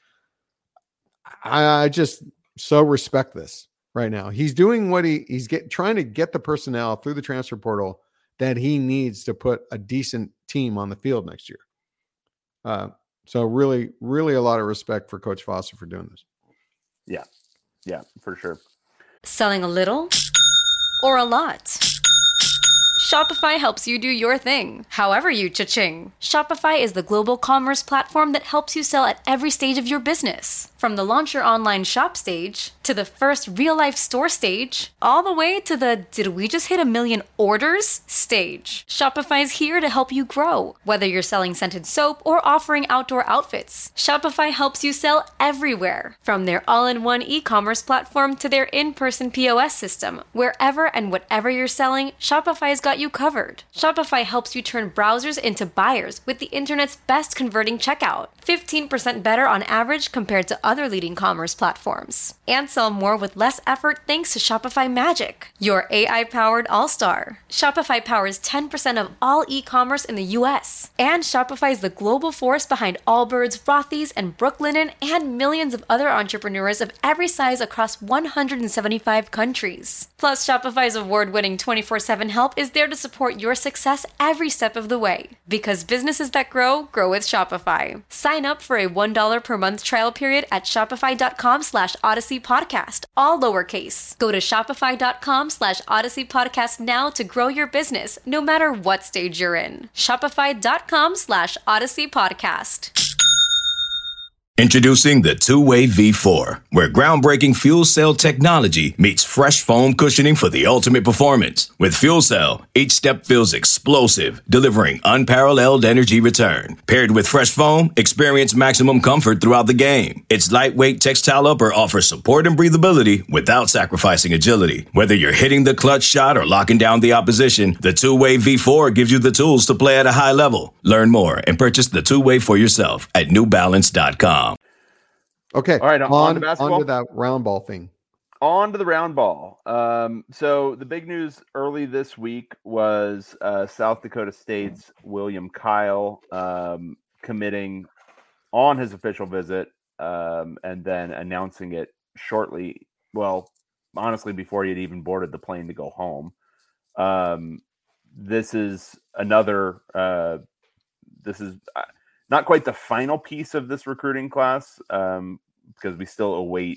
I, I just so respect this right now. He's doing what he he's get trying to get the personnel through the transfer portal that he needs to put a decent team on the field next year. Uh, so really, really a lot of respect for Coach Foster for doing this. Yeah, yeah, for sure. Selling a little or a lot? Shopify helps you do your thing, however you cha-ching. Shopify is the global commerce platform that helps you sell at every stage of your business. From the launch your online shop stage, to the first real-life store stage, all the way to the did we just hit a million orders stage. Shopify is here to help you grow. Whether you're selling scented soap or offering outdoor outfits, Shopify helps you sell everywhere. From their all-in-one e-commerce platform to their in-person P O S system, wherever and whatever you're selling, Shopify's got you covered. Shopify helps you turn browsers into buyers with the internet's best converting checkout. fifteen percent better on average compared to other leading commerce platforms. And sell more with less effort thanks to Shopify Magic, your A I-powered all-star. Shopify powers ten percent of all e-commerce in the U S. And Shopify is the global force behind Allbirds, Rothy's, and Brooklinen, and millions of other entrepreneurs of every size across one hundred seventy-five countries. Plus, Shopify's award-winning twenty-four seven help is there to support your success every step of the way. Because businesses that grow, grow with Shopify. Sign up for a one dollar per month trial period at shopify.com slash Odyssey Podcast, all lowercase. Go to shopify.com slash Odyssey Podcast now to grow your business, no matter what stage you're in. Shopify.com slash Odyssey Podcast. Introducing the Two-Way V four, where groundbreaking fuel cell technology meets fresh foam cushioning for the ultimate performance. With Fuel Cell, each step feels explosive, delivering unparalleled energy return. Paired with fresh foam, experience maximum comfort throughout the game. Its lightweight textile upper offers support and breathability without sacrificing agility. Whether you're hitting the clutch shot or locking down the opposition, the Two-Way V four gives you the tools to play at a high level. Learn more and purchase the Two-Way for yourself at new balance dot com. Okay. All right, on, on to basketball. On to that round ball thing. On to the round ball. Um, so the big news early this week was uh, South Dakota State's William Kyle um, committing on his official visit um, and then announcing it shortly. Well, honestly, before he had even boarded the plane to go home. Um, this is another. Uh, this is. Uh, Not quite the final piece of this recruiting class, um, because we still await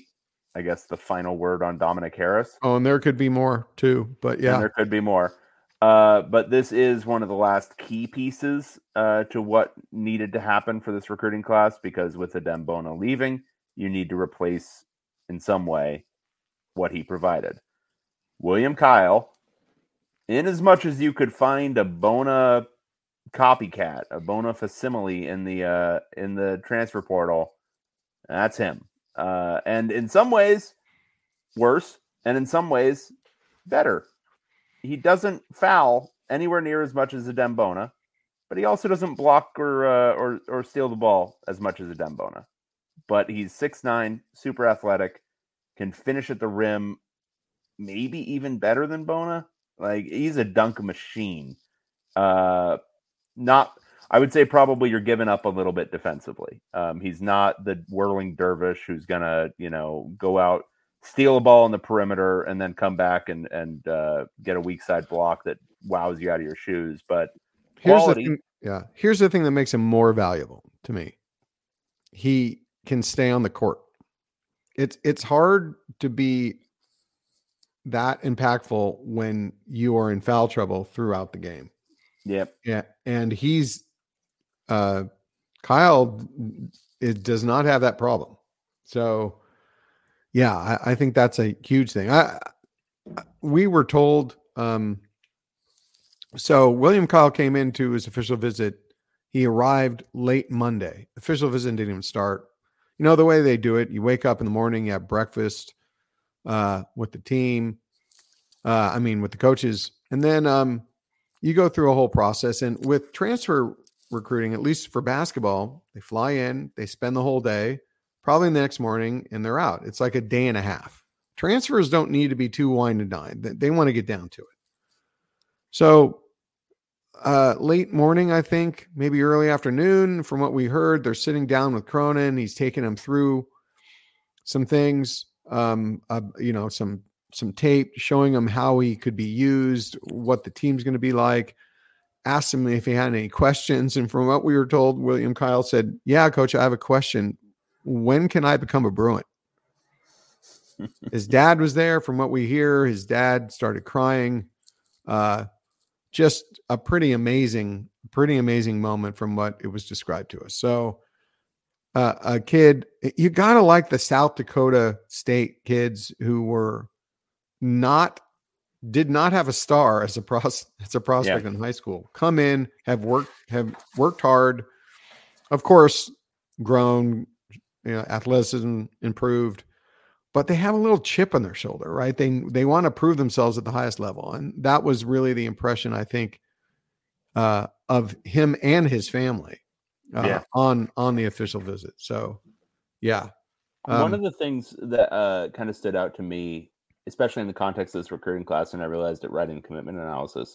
I guess, the final word on Dominic Harris. Oh, and there could be more too, but yeah. And there could be more. Uh, but this is one of the last key pieces uh, to what needed to happen for this recruiting class, because with Adem Bona leaving, you need to replace in some way what he provided. William Kyle, in as much as you could find a Bona copycat, a Bona facsimile in the uh, in the transfer portal, that's him. Uh, and in some ways, worse, and in some ways, better. He doesn't foul anywhere near as much as Adem Bona, but he also doesn't block or uh, or or steal the ball as much as Adem Bona. But he's six nine, super athletic, can finish at the rim, maybe even better than Bona. Like, he's a dunk machine. Uh, not, I would say probably you're giving up a little bit defensively. Um, he's not the whirling dervish who's gonna, you know, go out, steal a ball on the perimeter, and then come back and and uh, get a weak side block that wows you out of your shoes. But here's quality, the thing, yeah, here's the thing that makes him more valuable to me. He can stay on the court. It's it's hard to be that impactful when you are in foul trouble throughout the game. Yep. Yeah, and he's uh, Kyle. It does not have that problem. So. Yeah, I, I think that's a huge thing. I, we were told, um, so William Kyle came into his official visit. He arrived late Monday. Official visit didn't even start. You know, the way they do it, you wake up in the morning, you have breakfast uh, with the team. Uh, I mean, with the coaches. And then um, you go through a whole process. And with transfer recruiting, at least for basketball, they fly in, they spend the whole day, probably the next morning, and they're out. It's like a day and a half. Transfers don't need to be too wine and dine. They, they want to get down to it. So uh, late morning, I think, maybe early afternoon, from what we heard, they're sitting down with Cronin. He's taking them through some things, um, uh, you know, some some tape, showing him how he could be used, what the team's going to be like. Asked him if he had any questions. And from what we were told, William Kyle said, yeah, coach, I have a question. When can I become a Bruin? His dad was there. From what we hear, his dad started crying. Uh, just a pretty amazing, pretty amazing moment from what it was described to us. So uh, a kid, you got to like the South Dakota State kids who were not, did not have a star as a pros, as a prospect yeah. in high school. Come in, have worked, have worked hard. Of course, grown, you know, athleticism improved, but they have a little chip on their shoulder, right? They they want to prove themselves at the highest level, and that was really the impression, I think, uh, of him and his family uh, yeah. on on the official visit. So, yeah, um, one of the things that uh, kind of stood out to me, especially in the context of this recruiting class, and I realized it writing commitment analysis,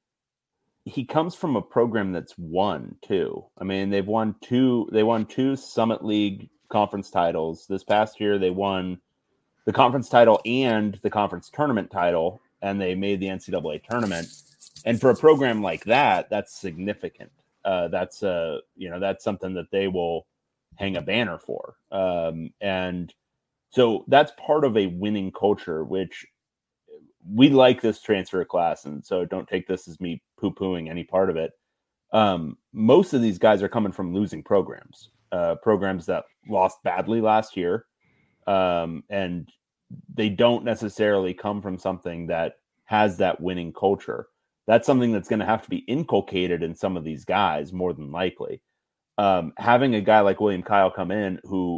he comes from a program that's won too. I mean, they've won two. They won two Summit League conference titles this past year. They won the conference title and the conference tournament title, and they made the N C double A tournament. And for a program like that, that's significant. Uh, that's uh, you know, that's something that they will hang a banner for. Um, and so that's part of a winning culture, which we like this transfer class. And so don't take this as me poo-pooing any part of it. Um, most of these guys are coming from losing programs. Uh, programs that lost badly last year, um, and they don't necessarily come from something that has that winning culture. That's something that's going to have to be inculcated in some of these guys, more than likely. Um, having a guy like William Kyle come in, who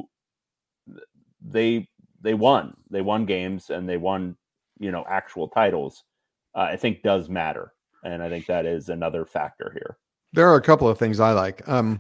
they they won, they won games and they won, you know, actual titles, uh, I think does matter, and I think that is another factor here. There are a couple of things I like. Um,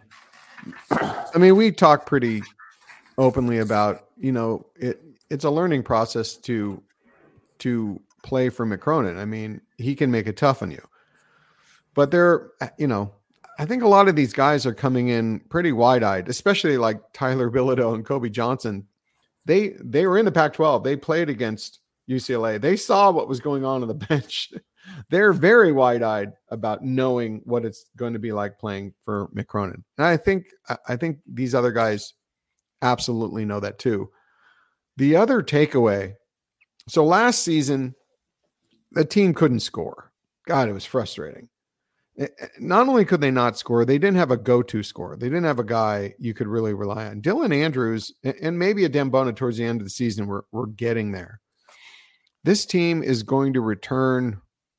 I mean, we talk pretty openly about, you know, it, it's a learning process to, to play for Mick Cronin. I mean, he can make it tough on you, but there, you know, I think a lot of these guys are coming in pretty wide eyed, especially like Tyler Bilodeau and Kobe Johnson. They, they were in the Pac twelve. They played against U C L A. They saw what was going on on the bench. They're very wide-eyed about knowing what it's going to be like playing for Mick Cronin. And I think I think these other guys absolutely know that too. The other takeaway, so last season, the team couldn't score. God, it was frustrating. Not only could they not score, they didn't have a go-to scorer. They didn't have a guy you could really rely on. Dylan Andrews and maybe a Dembona towards the end of the season, we're, we're getting there. This team is going to return,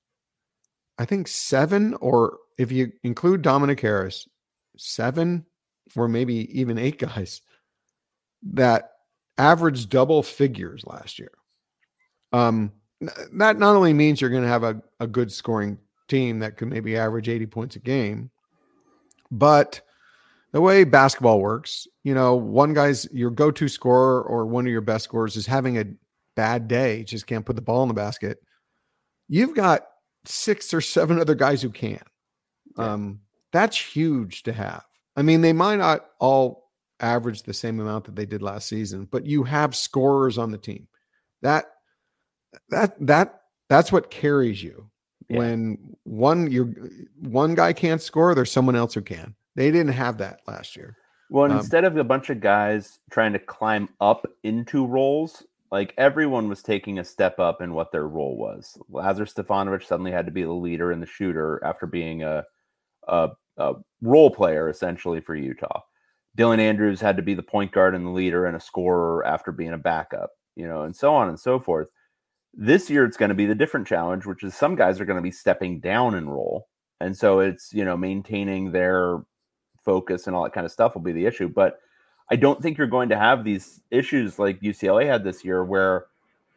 I think, seven, or if you include Dominic Harris, seven or maybe even eight guys that averaged double figures last year. Um, that not only means you're going to have a, a good scoring team that could maybe average eighty points a game, but the way basketball works, you know, one guy's your go-to scorer or one of your best scorers is having a bad day, just can't put the ball in the basket. You've got six or seven other guys who can. Yeah. Um, that's huge to have. I mean, they might not all average the same amount that they did last season, but you have scorers on the team. That that that that's what carries you. Yeah. When one you one guy can't score, there's someone else who can. They didn't have that last year. Well, um, instead of a bunch of guys trying to climb up into roles, like everyone was taking a step up in what their role was. Lazar Stefanovic suddenly had to be the leader and the shooter after being a, a, a role player essentially for Utah. Dylan Andrews had to be the point guard and the leader and a scorer after being a backup, you know, and so on and so forth. This year, it's going to be the different challenge, which is some guys are going to be stepping down in role. And so it's, you know, maintaining their focus and all that kind of stuff will be the issue. But I don't think you're going to have these issues like U C L A had this year, where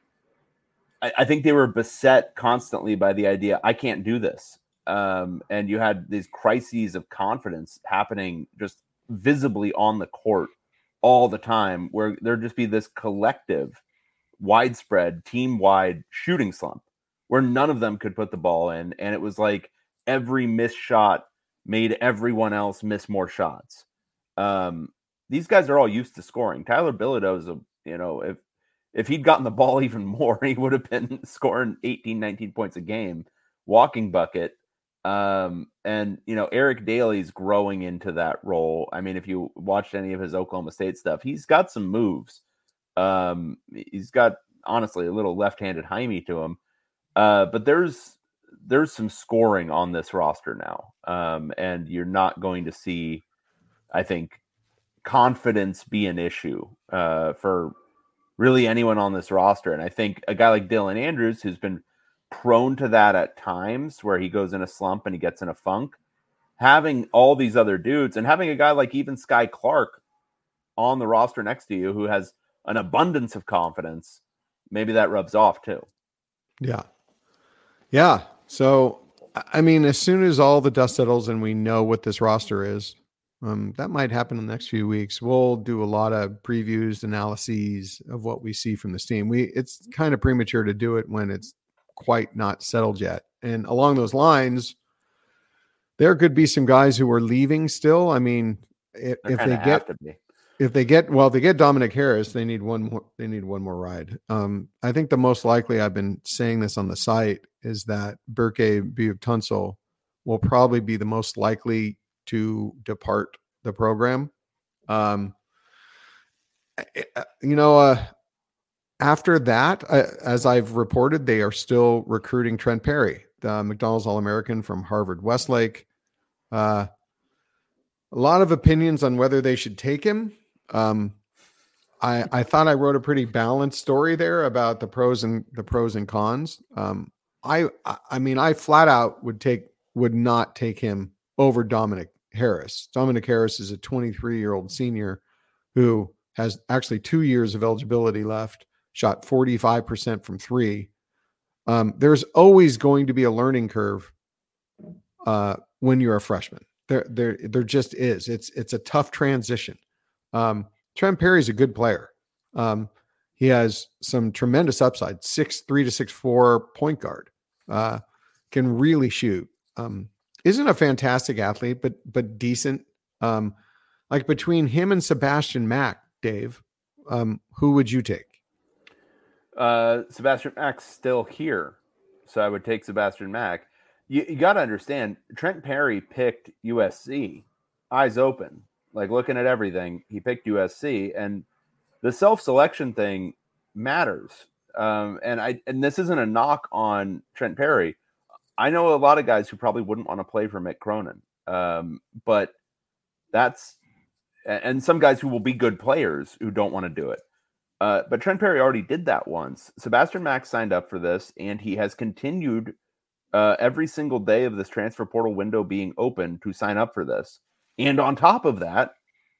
I, I think they were beset constantly by the idea, I can't do this. Um, and you had these crises of confidence happening just visibly on the court all the time, where there'd just be this collective widespread team-wide shooting slump where none of them could put the ball in, and it was like every missed shot made everyone else miss more shots. Um, these guys are all used to scoring. Tyler Bilodeau is a, you know, if if he'd gotten the ball even more, he would have been scoring eighteen, nineteen points a game, walking bucket. Um, and you know, Eric Daly's growing into that role. I mean, if you watched any of his Oklahoma State stuff, he's got some moves. Um, he's got honestly a little left-handed Jaime to him, uh, but there's there's some scoring on this roster now, um, and you're not going to see, I think, confidence be an issue uh, for really anyone on this roster. And I think a guy like Dylan Andrews, who's been prone to that at times, where he goes in a slump and he gets in a funk, having all these other dudes and having a guy like even Sky Clark on the roster next to you who has an abundance of confidence, maybe that rubs off too. Yeah. Yeah. So, I mean, as soon as all the dust settles and we know what this roster is, um, that might happen in the next few weeks. We'll do a lot of previews, analyses of what we see from this team. We, it's kind of premature to do it when it's quite not settled yet. And along those lines, there could be some guys who are leaving still. I mean, if, if they get, If they get, well, if they get Dominic Harris, they need one more, they need one more ride. Um, I think the most likely, I've been saying this on the site, is that Berke Biuk-Tunsil will probably be the most likely to depart the program. Um, you know, uh, after that, uh, as I've reported, they are still recruiting Trent Perry, the McDonald's All-American from Harvard Westlake. Uh, a lot of opinions on whether they should take him. Um, I, I thought I wrote a pretty balanced story there about the pros and the pros and cons. Um, I, I mean, I flat out would take, would not take him over Dominic Harris. Dominic Harris is a twenty-three year old senior who has actually two years of eligibility left, shot forty-five percent from three. Um, there's always going to be a learning curve, uh, when you're a freshman. There, there, there just is. It's, it's a tough transition. Um, Trent Perry's a good player. Um, he has some tremendous upside, six, three to six, four point guard, uh, can really shoot. Um, isn't a fantastic athlete, but, but decent. Um, like between him and Sebastian Mack, Dave, um, who would you take? Uh, Sebastian Mack's still here. So I would take Sebastian Mack. You, you got to understand, Trent Perry picked U S C, eyes open. Like looking at everything, he picked U S C, and the self-selection thing matters. Um, and I and this isn't a knock on Trent Perry. I know a lot of guys who probably wouldn't want to play for Mick Cronin, um, but that's and some guys who will be good players who don't want to do it. Uh, but Trent Perry already did that once. Sebastian Mack signed up for this, and he has continued uh, every single day of this transfer portal window being open to sign up for this. And on top of that,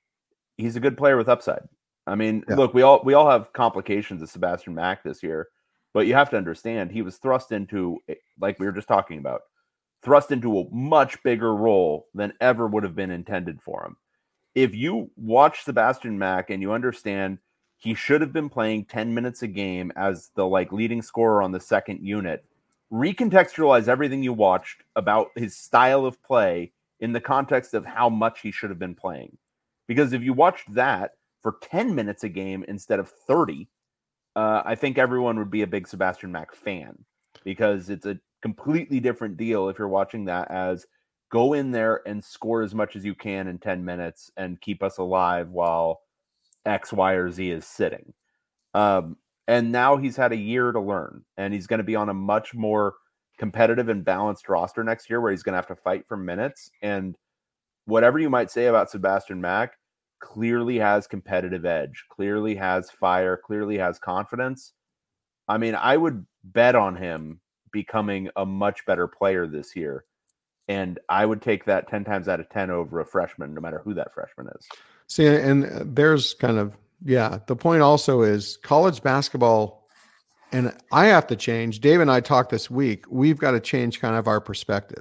he's a good player with upside. I mean, yeah. look, we all we all have complications of Sebastian Mack this year, but you have to understand he was thrust into, like we were just talking about, thrust into a much bigger role than ever would have been intended for him. If you watch Sebastian Mack and you understand he should have been playing ten minutes a game as the like leading scorer on the second unit, recontextualize everything you watched about his style of play in the context of how much he should have been playing. Because if you watched that for ten minutes a game instead of thirty, uh, I think everyone would be a big Sebastian Mack fan, because it's a completely different deal if you're watching that as go in there and score as much as you can in ten minutes and keep us alive while X, Y, or Z is sitting. Um, and now he's had a year to learn, and he's going to be on a much more competitive and balanced roster next year where he's going to have to fight for minutes. And whatever you might say about Sebastian Mack, clearly has competitive edge, clearly has fire, clearly has confidence. I mean, I would bet on him becoming a much better player this year. And I would take that ten times out of ten over a freshman, no matter who that freshman is. See, and there's kind of, yeah, the point also is college basketball, and I have to change. Dave and I talked this week. We've got to change kind of our perspective.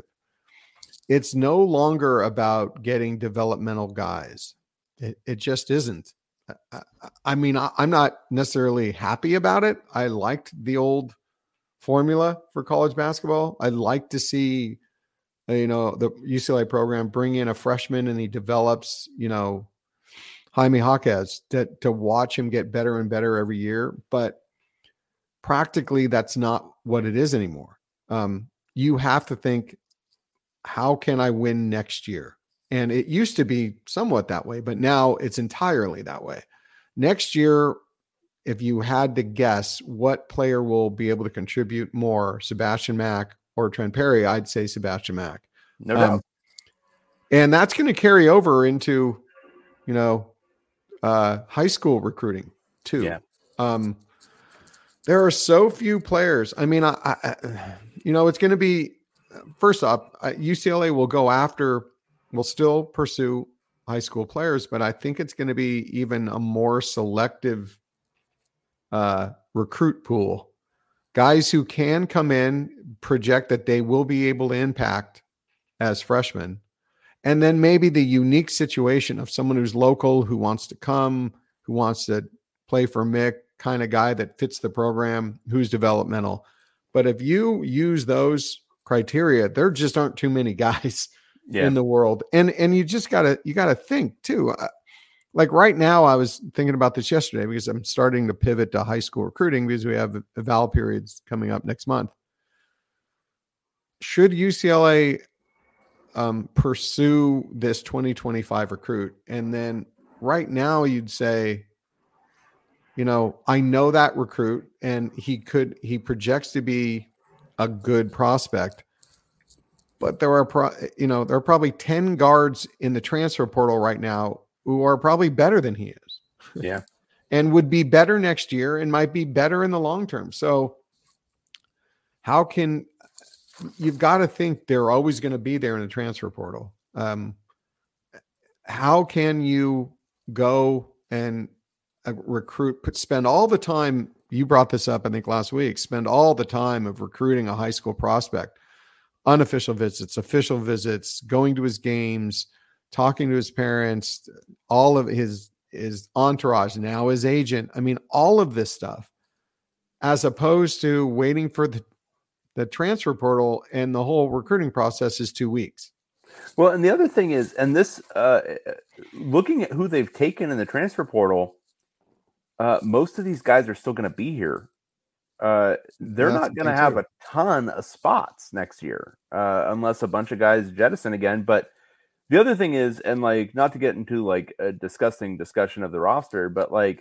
It's no longer about getting developmental guys. It, it just isn't. I, I mean, I, I'm not necessarily happy about it. I liked the old formula for college basketball. I'd like to see, you know, the U C L A program bring in a freshman and he develops, you know, Jaime Jaquez, to, to watch him get better and better every year. But practically, that's not what it is anymore. Um, you have to think, how can I win next year? And it used to be somewhat that way, but now it's entirely that way. Next year, if you had to guess what player will be able to contribute more, Sebastian Mack or Trent Perry, I'd say Sebastian Mack. No doubt. Um, and that's going to carry over into, you know, uh, high school recruiting too. Yeah. Um, there are so few players. I mean, I, I you know, it's going to be, first off, U C L A will go after, will still pursue high school players, but I think it's going to be even a more selective uh, recruit pool. Guys who can come in, project that they will be able to impact as freshmen. And then maybe the unique situation of someone who's local, who wants to come, who wants to play for Mick, kind of guy that fits the program, who's developmental. But if you use those criteria, there just aren't too many guys yeah. in the world. And and you just gotta you gotta think too. Uh, like right now, I was thinking about this yesterday because I'm starting to pivot to high school recruiting because we have eval periods coming up next month. Should U C L A um, pursue this twenty twenty-five recruit? And then right now, you'd say, you know, I know that recruit, and he could he projects to be a good prospect. But there are, pro, you know, there are probably ten guards in the transfer portal right now who are probably better than he is. Yeah. And would be better next year and might be better in the long term. So how can, you've got to think they're always going to be there in the transfer portal. Um, how can you go and uh, recruit, put, spend all the time, you brought this up, I think last week, spend all the time of recruiting a high school prospect, unofficial visits, official visits, going to his games, talking to his parents, all of his, his entourage, now his agent. I mean, all of this stuff, as opposed to waiting for the, the transfer portal, and the whole recruiting process is two weeks. Well, and the other thing is, and this, uh, looking at who they've taken in the transfer portal, uh, most of these guys are still going to be here. Uh, they're That's not going to have too. a ton of spots next year, uh, unless a bunch of guys jettison again. But the other thing is, and like, not to get into like a disgusting discussion of the roster, but like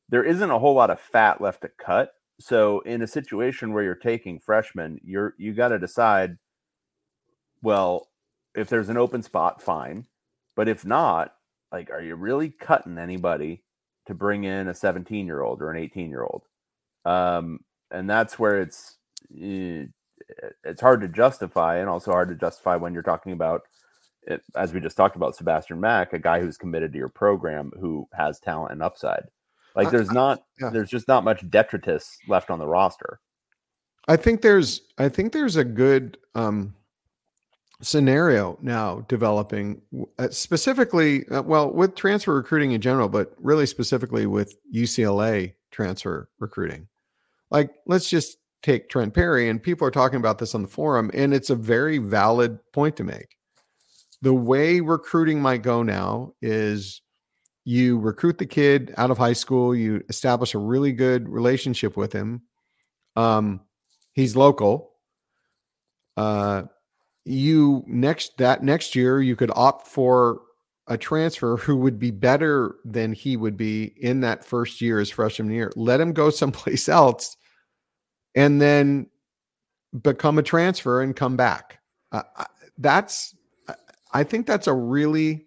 there isn't a whole lot of fat left to cut. So in a situation where you're taking freshmen, you're you got to decide, well, if there's an open spot, fine. But if not, like, are you really cutting anybody to bring in a seventeen-year-old or an eighteen-year-old? Um, and that's where it's it's hard to justify, and also hard to justify when you're talking about, it, as we just talked about, Sebastian Mack, a guy who's committed to your program who has talent and upside. Like, there's not, yeah. there's just not much detritus left on the roster. I think there's, I think there's a good um, scenario now developing, uh, specifically, uh, well, with transfer recruiting in general, but really specifically with U C L A transfer recruiting. Like, let's just take Trent Perry, and people are talking about this on the forum, and it's a very valid point to make. The way recruiting might go now is you recruit the kid out of high school, you establish a really good relationship with him. Um, he's local. Uh, you next that next year, you could opt for a transfer who would be better than he would be in that first year, his freshman year. Let him go someplace else, and then become a transfer and come back. Uh, that's, I think that's a really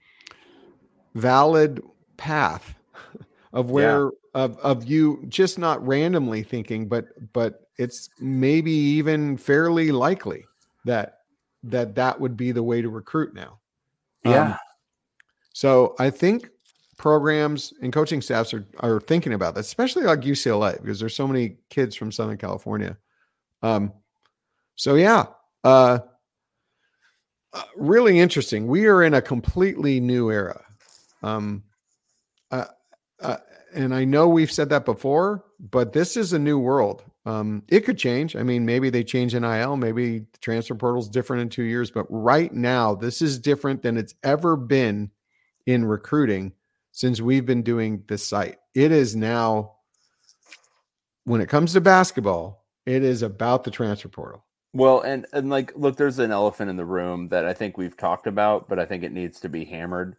valid path of where, yeah. of, of you just not randomly thinking, but, but it's maybe even fairly likely that, that that would be the way to recruit now. Yeah. Um, so I think programs and coaching staffs are, are thinking about that, especially like U C L A, because there's so many kids from Southern California. Um, so yeah, uh, uh, really interesting. We are in a completely new era. Um, uh, uh, and I know we've said that before, but this is a new world. Um, it could change. I mean, maybe they change N I L, maybe the transfer portal is different in two years, but right now this is different than it's ever been in recruiting since we've been doing this site. It is now, when it comes to basketball, it is about the transfer portal. Well, and, and like, look, there's an elephant in the room that I think we've talked about, but I think it needs to be hammered.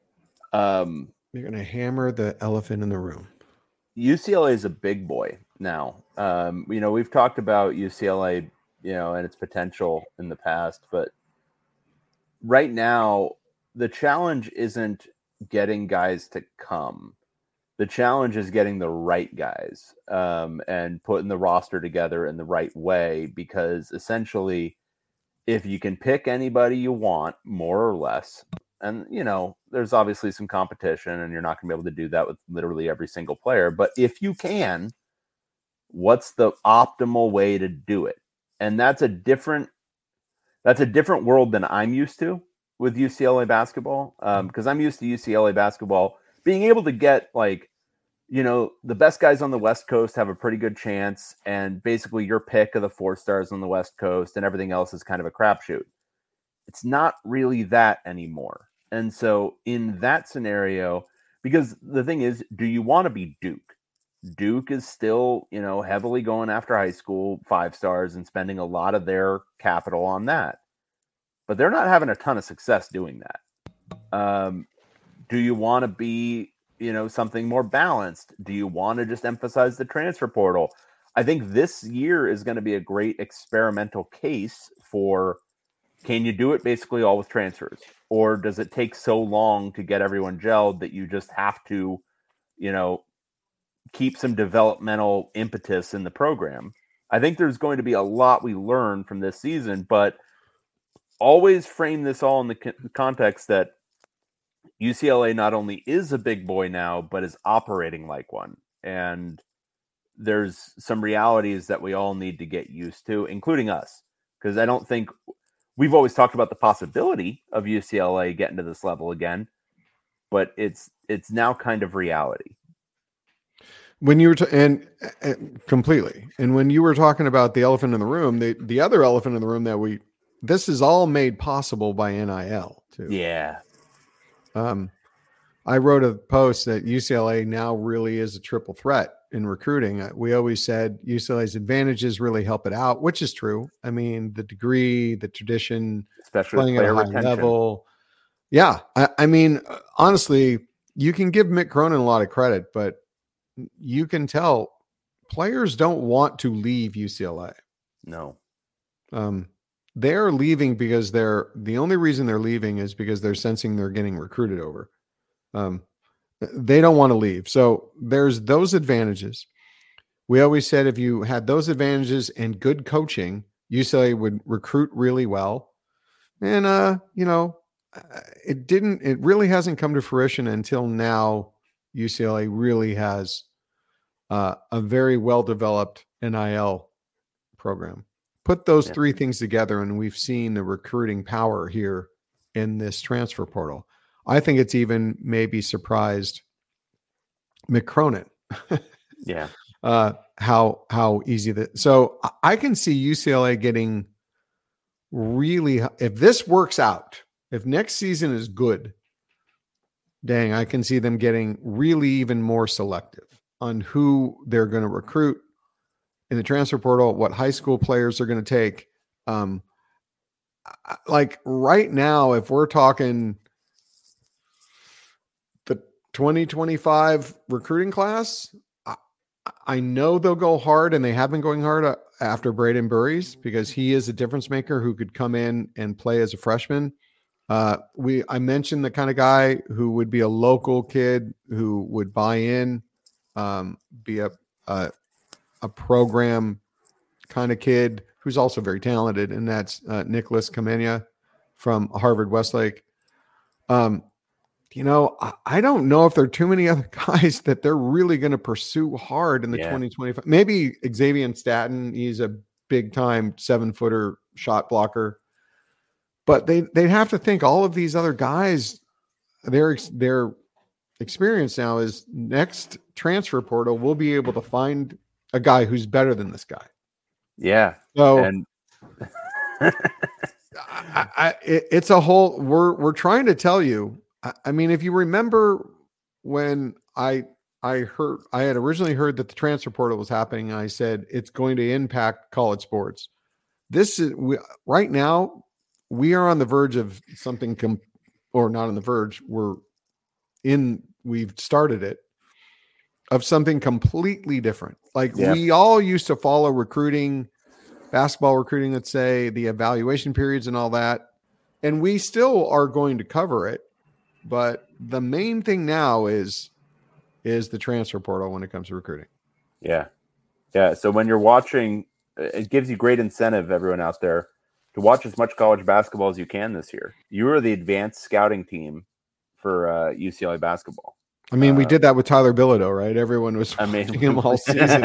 Um, You're going to hammer the elephant in the room. U C L A is a big boy now. Um, you know, we've talked about U C L A, you know, and its potential in the past, but right now the challenge isn't getting guys to come. The challenge is getting the right guys um, and putting the roster together in the right way, because essentially if you can pick anybody you want, more or less, and, you know, there's obviously some competition and you're not going to be able to do that with literally every single player. But if you can, what's the optimal way to do it? And that's a different, that's a different world than I'm used to with U C L A basketball. Um, because I'm used to U C L A basketball being able to get, like, you know, the best guys on the West Coast have a pretty good chance, and basically your pick of the four stars on the West Coast and everything else is kind of a crapshoot. It's not really that anymore. And so in that scenario, because the thing is, do you want to be Duke? Duke is still, you know, heavily going after high school five stars and spending a lot of their capital on that. But they're not having a ton of success doing that. Um, do you want to be, you know, something more balanced? Do you want to just emphasize the transfer portal? I think this year is going to be a great experimental case for, can you do it basically all with transfers? Or does it take so long to get everyone gelled that you just have to, you know, keep some developmental impetus in the program? I think there's going to be a lot we learn from this season, but always frame this all in the context that U C L A not only is a big boy now, but is operating like one. And there's some realities that we all need to get used to, including us, because I don't think we've always talked about the possibility of U C L A getting to this level again, but it's it's now kind of reality. When you were to, and, and completely, and when you were talking about the elephant in the room, the the other elephant in the room that we, this is all made possible by N I L too. Yeah. Um, I wrote a post that U C L A now really is a triple threat in recruiting. We always said U C L A's advantages really help it out, which is true. I mean, the degree, the tradition, especially playing at a high retention. level. Yeah. I, I mean, honestly, you can give Mick Cronin a lot of credit, but you can tell players don't want to leave U C L A. No. Um, they're leaving because they're the only reason they're leaving is because they're sensing they're getting recruited over. Um, they don't want to leave. So there's those advantages. We always said if you had those advantages and good coaching, U C L A would recruit really well. And, uh, you know, it didn't, it really hasn't come to fruition until now. U C L A really has uh, a very well-developed N I L program. Put those yeah. three things together, and we've seen the recruiting power here in this transfer portal. I think it's even maybe surprised Mick Cronin. yeah. Uh, how, how easy that, so I can see U C L A getting really, if this works out, if next season is good, dang, I can see them getting really even more selective on who they're going to recruit in the transfer portal, what high school players are going to take. Um, like right now, if we're talking the twenty twenty-five recruiting class, I, I know they'll go hard, and they have been going hard after Braden Burries because he is a difference maker who could come in and play as a freshman. Uh, we, I mentioned the kind of guy who would be a local kid who would buy in, um, be a, a, a program kind of kid who's also very talented. And that's uh, Nicholas Kamenia from Harvard Westlake. Um, you know, I, I don't know if there are too many other guys that they're really going to pursue hard in the yeah. twenty twenty-five. Maybe Xavier Staten. He's a big time seven footer shot blocker. But they they'd have to think all of these other guys, their their experience now is next transfer portal, we'll be able to find a guy who's better than this guy. Yeah. So and I, I, it, it's a whole. We're we're trying to tell you. I, I mean, if you remember when I I heard I had originally heard that the transfer portal was happening, and I said it's going to impact college sports. This is we, right now. We are on the verge of something, com- or not on the verge. We're in, we've started it, of something completely different. Like yeah. we all used to follow recruiting, basketball recruiting, let's say, the evaluation periods and all that. And we still are going to cover it. But the main thing now is, is the transfer portal when it comes to recruiting. Yeah. Yeah. So when you're watching, it gives you great incentive, everyone out there, to watch as much college basketball as you can this year. You are the advanced scouting team for uh, U C L A basketball. I mean, uh, we did that with Tyler Bilodeau, right? Everyone was I mean, watching him all season.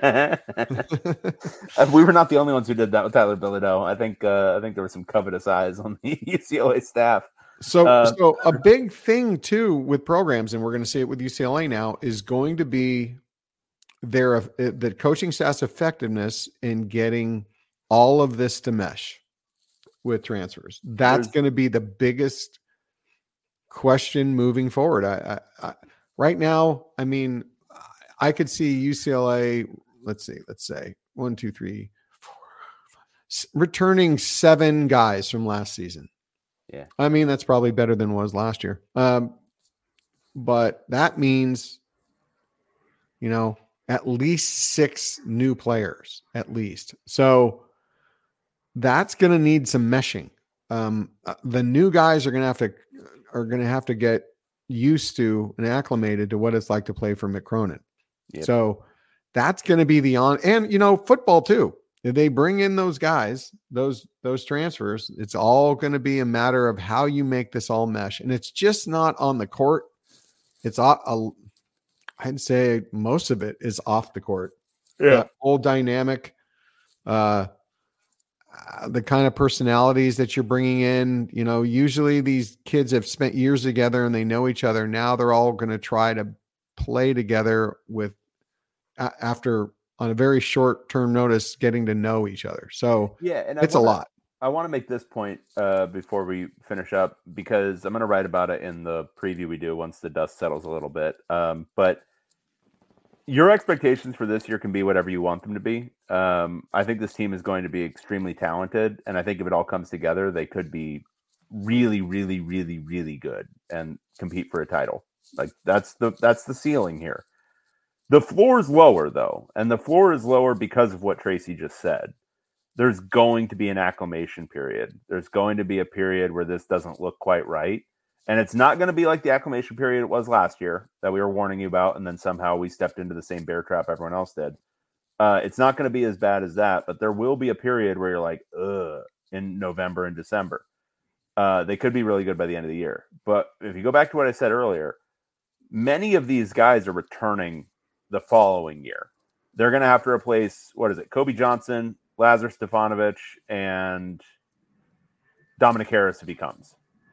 We were not the only ones who did that with Tyler Bilodeau. I think uh, I think there were some covetous eyes on the U C L A staff. So, uh, so a big thing too with programs, and we're going to see it with U C L A now, is going to be their the coaching staff's effectiveness in getting all of this to mesh with transfers. That's going to be the biggest question moving forward. I, I, I right now, I mean, I could see U C L A. Let's see, let's say one, two, three, four, five, returning seven guys from last season. Yeah, I mean that's probably better than was last year. Um, but that means, you know, at least six new players, at least. So that's going to need some meshing. Um, uh, the new guys are going to have to are going to have to get used to and acclimated to what it's like to play for Mick Cronin. Yep. So that's going to be the on and you know football too. If they bring in those guys, those those transfers, it's all going to be a matter of how you make this all mesh. And it's just not on the court. It's a, a I'd say most of it is off the court. Yeah, the whole dynamic. Uh, Uh, the kind of personalities that you're bringing in, you know, usually these kids have spent years together and they know each other. Now they're all going to try to play together with uh, after on a very short term notice, getting to know each other. So yeah, and it's wanna, a lot. I want to make this point uh, before we finish up, because I'm going to write about it in the preview we do once the dust settles a little bit. Um, but your expectations for this year can be whatever you want them to be. Um, I think this team is going to be extremely talented, and I think if it all comes together, they could be really, really, really, really good and compete for a title. Like that's the that's the ceiling here. The floor is lower, though, and the floor is lower because of what Tracy just said. There's going to be an acclimation period. There's going to be a period where this doesn't look quite right. And it's not going to be like the acclimation period it was last year that we were warning you about, and then somehow we stepped into the same bear trap everyone else did. Uh, it's not going to be as bad as that, but there will be a period where you're like, ugh, in November and December. Uh, they could be really good by the end of the year. But if you go back to what I said earlier, many of these guys are returning the following year. They're going to have to replace, what is it, Kobe Johnson, Lazar Stefanovic, and Dominic Harris if he comes.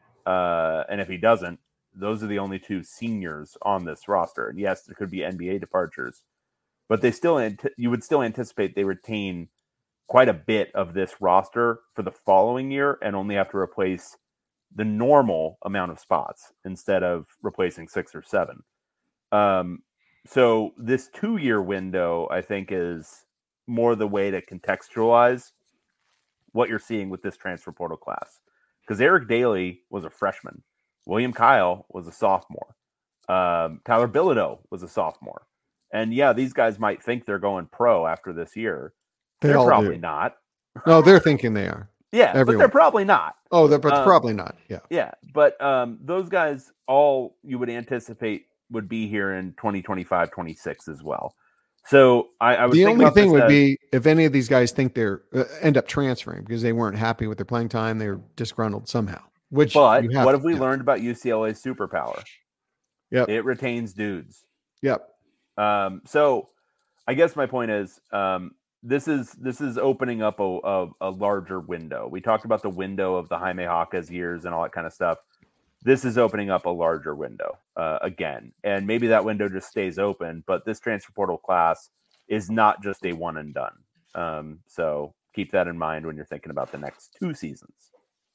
Uh, and if he doesn't, those are the only two seniors on this roster. And yes, there could be N B A departures, but they still, you would still anticipate they retain quite a bit of this roster for the following year and only have to replace the normal amount of spots instead of replacing six or seven. Um, so this two-year window, I think, is more the way to contextualize what you're seeing with this transfer portal class. Because Eric Daly was a freshman. William Kyle was a sophomore. Um, Tyler Bilodeau was a sophomore. And yeah, these guys might think they're going pro after this year. They they're all probably do. not. No, they're thinking they are. Yeah, Everyone. But they're probably not. Oh, they're but um, probably not. Yeah. Yeah, but um, those guys, all you would anticipate would be here in twenty twenty-five, twenty-six as well. So I, I was the only thing would as, be if any of these guys think they're uh, end up transferring because they weren't happy with their playing time, they're disgruntled somehow. Which, but you have what have we yeah. learned about U C L A's superpower? Yep. It retains dudes. Yep. Um, so I guess my point is, um, this is this is opening up a, a, a larger window. We talked about the window of the Jaime Jaquez years and all that kind of stuff. This is opening up a larger window uh, again. And maybe that window just stays open, but this transfer portal class is not just a one and done. Um, so keep that in mind when you're thinking about the next two seasons.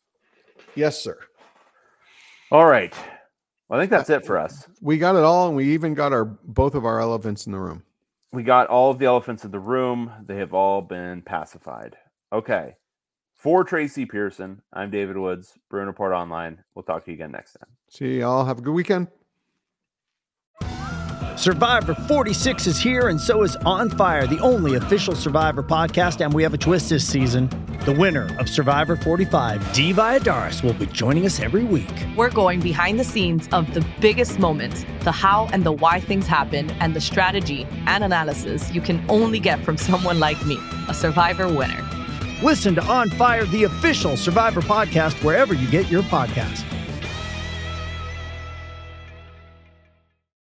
Yes, sir. All right. Well, I think that's it for us. We got it all, and we even got our both of our elephants in the room. We got all of the elephants in the room. They have all been pacified. Okay. For Tracy Pearson, I'm David Woods, Bruin Report Online. We'll talk to you again next time. See y'all. Have a good weekend. Survivor forty-six is here, and so is On Fire, the only official Survivor podcast, and we have a twist this season. The winner of Survivor forty-five, Dee Valladares, will be joining us every week. We're going behind the scenes of the biggest moments, the how and the why things happen, and the strategy and analysis you can only get from someone like me, a Survivor winner. Listen to On Fire, the official Survivor podcast, wherever you get your podcasts.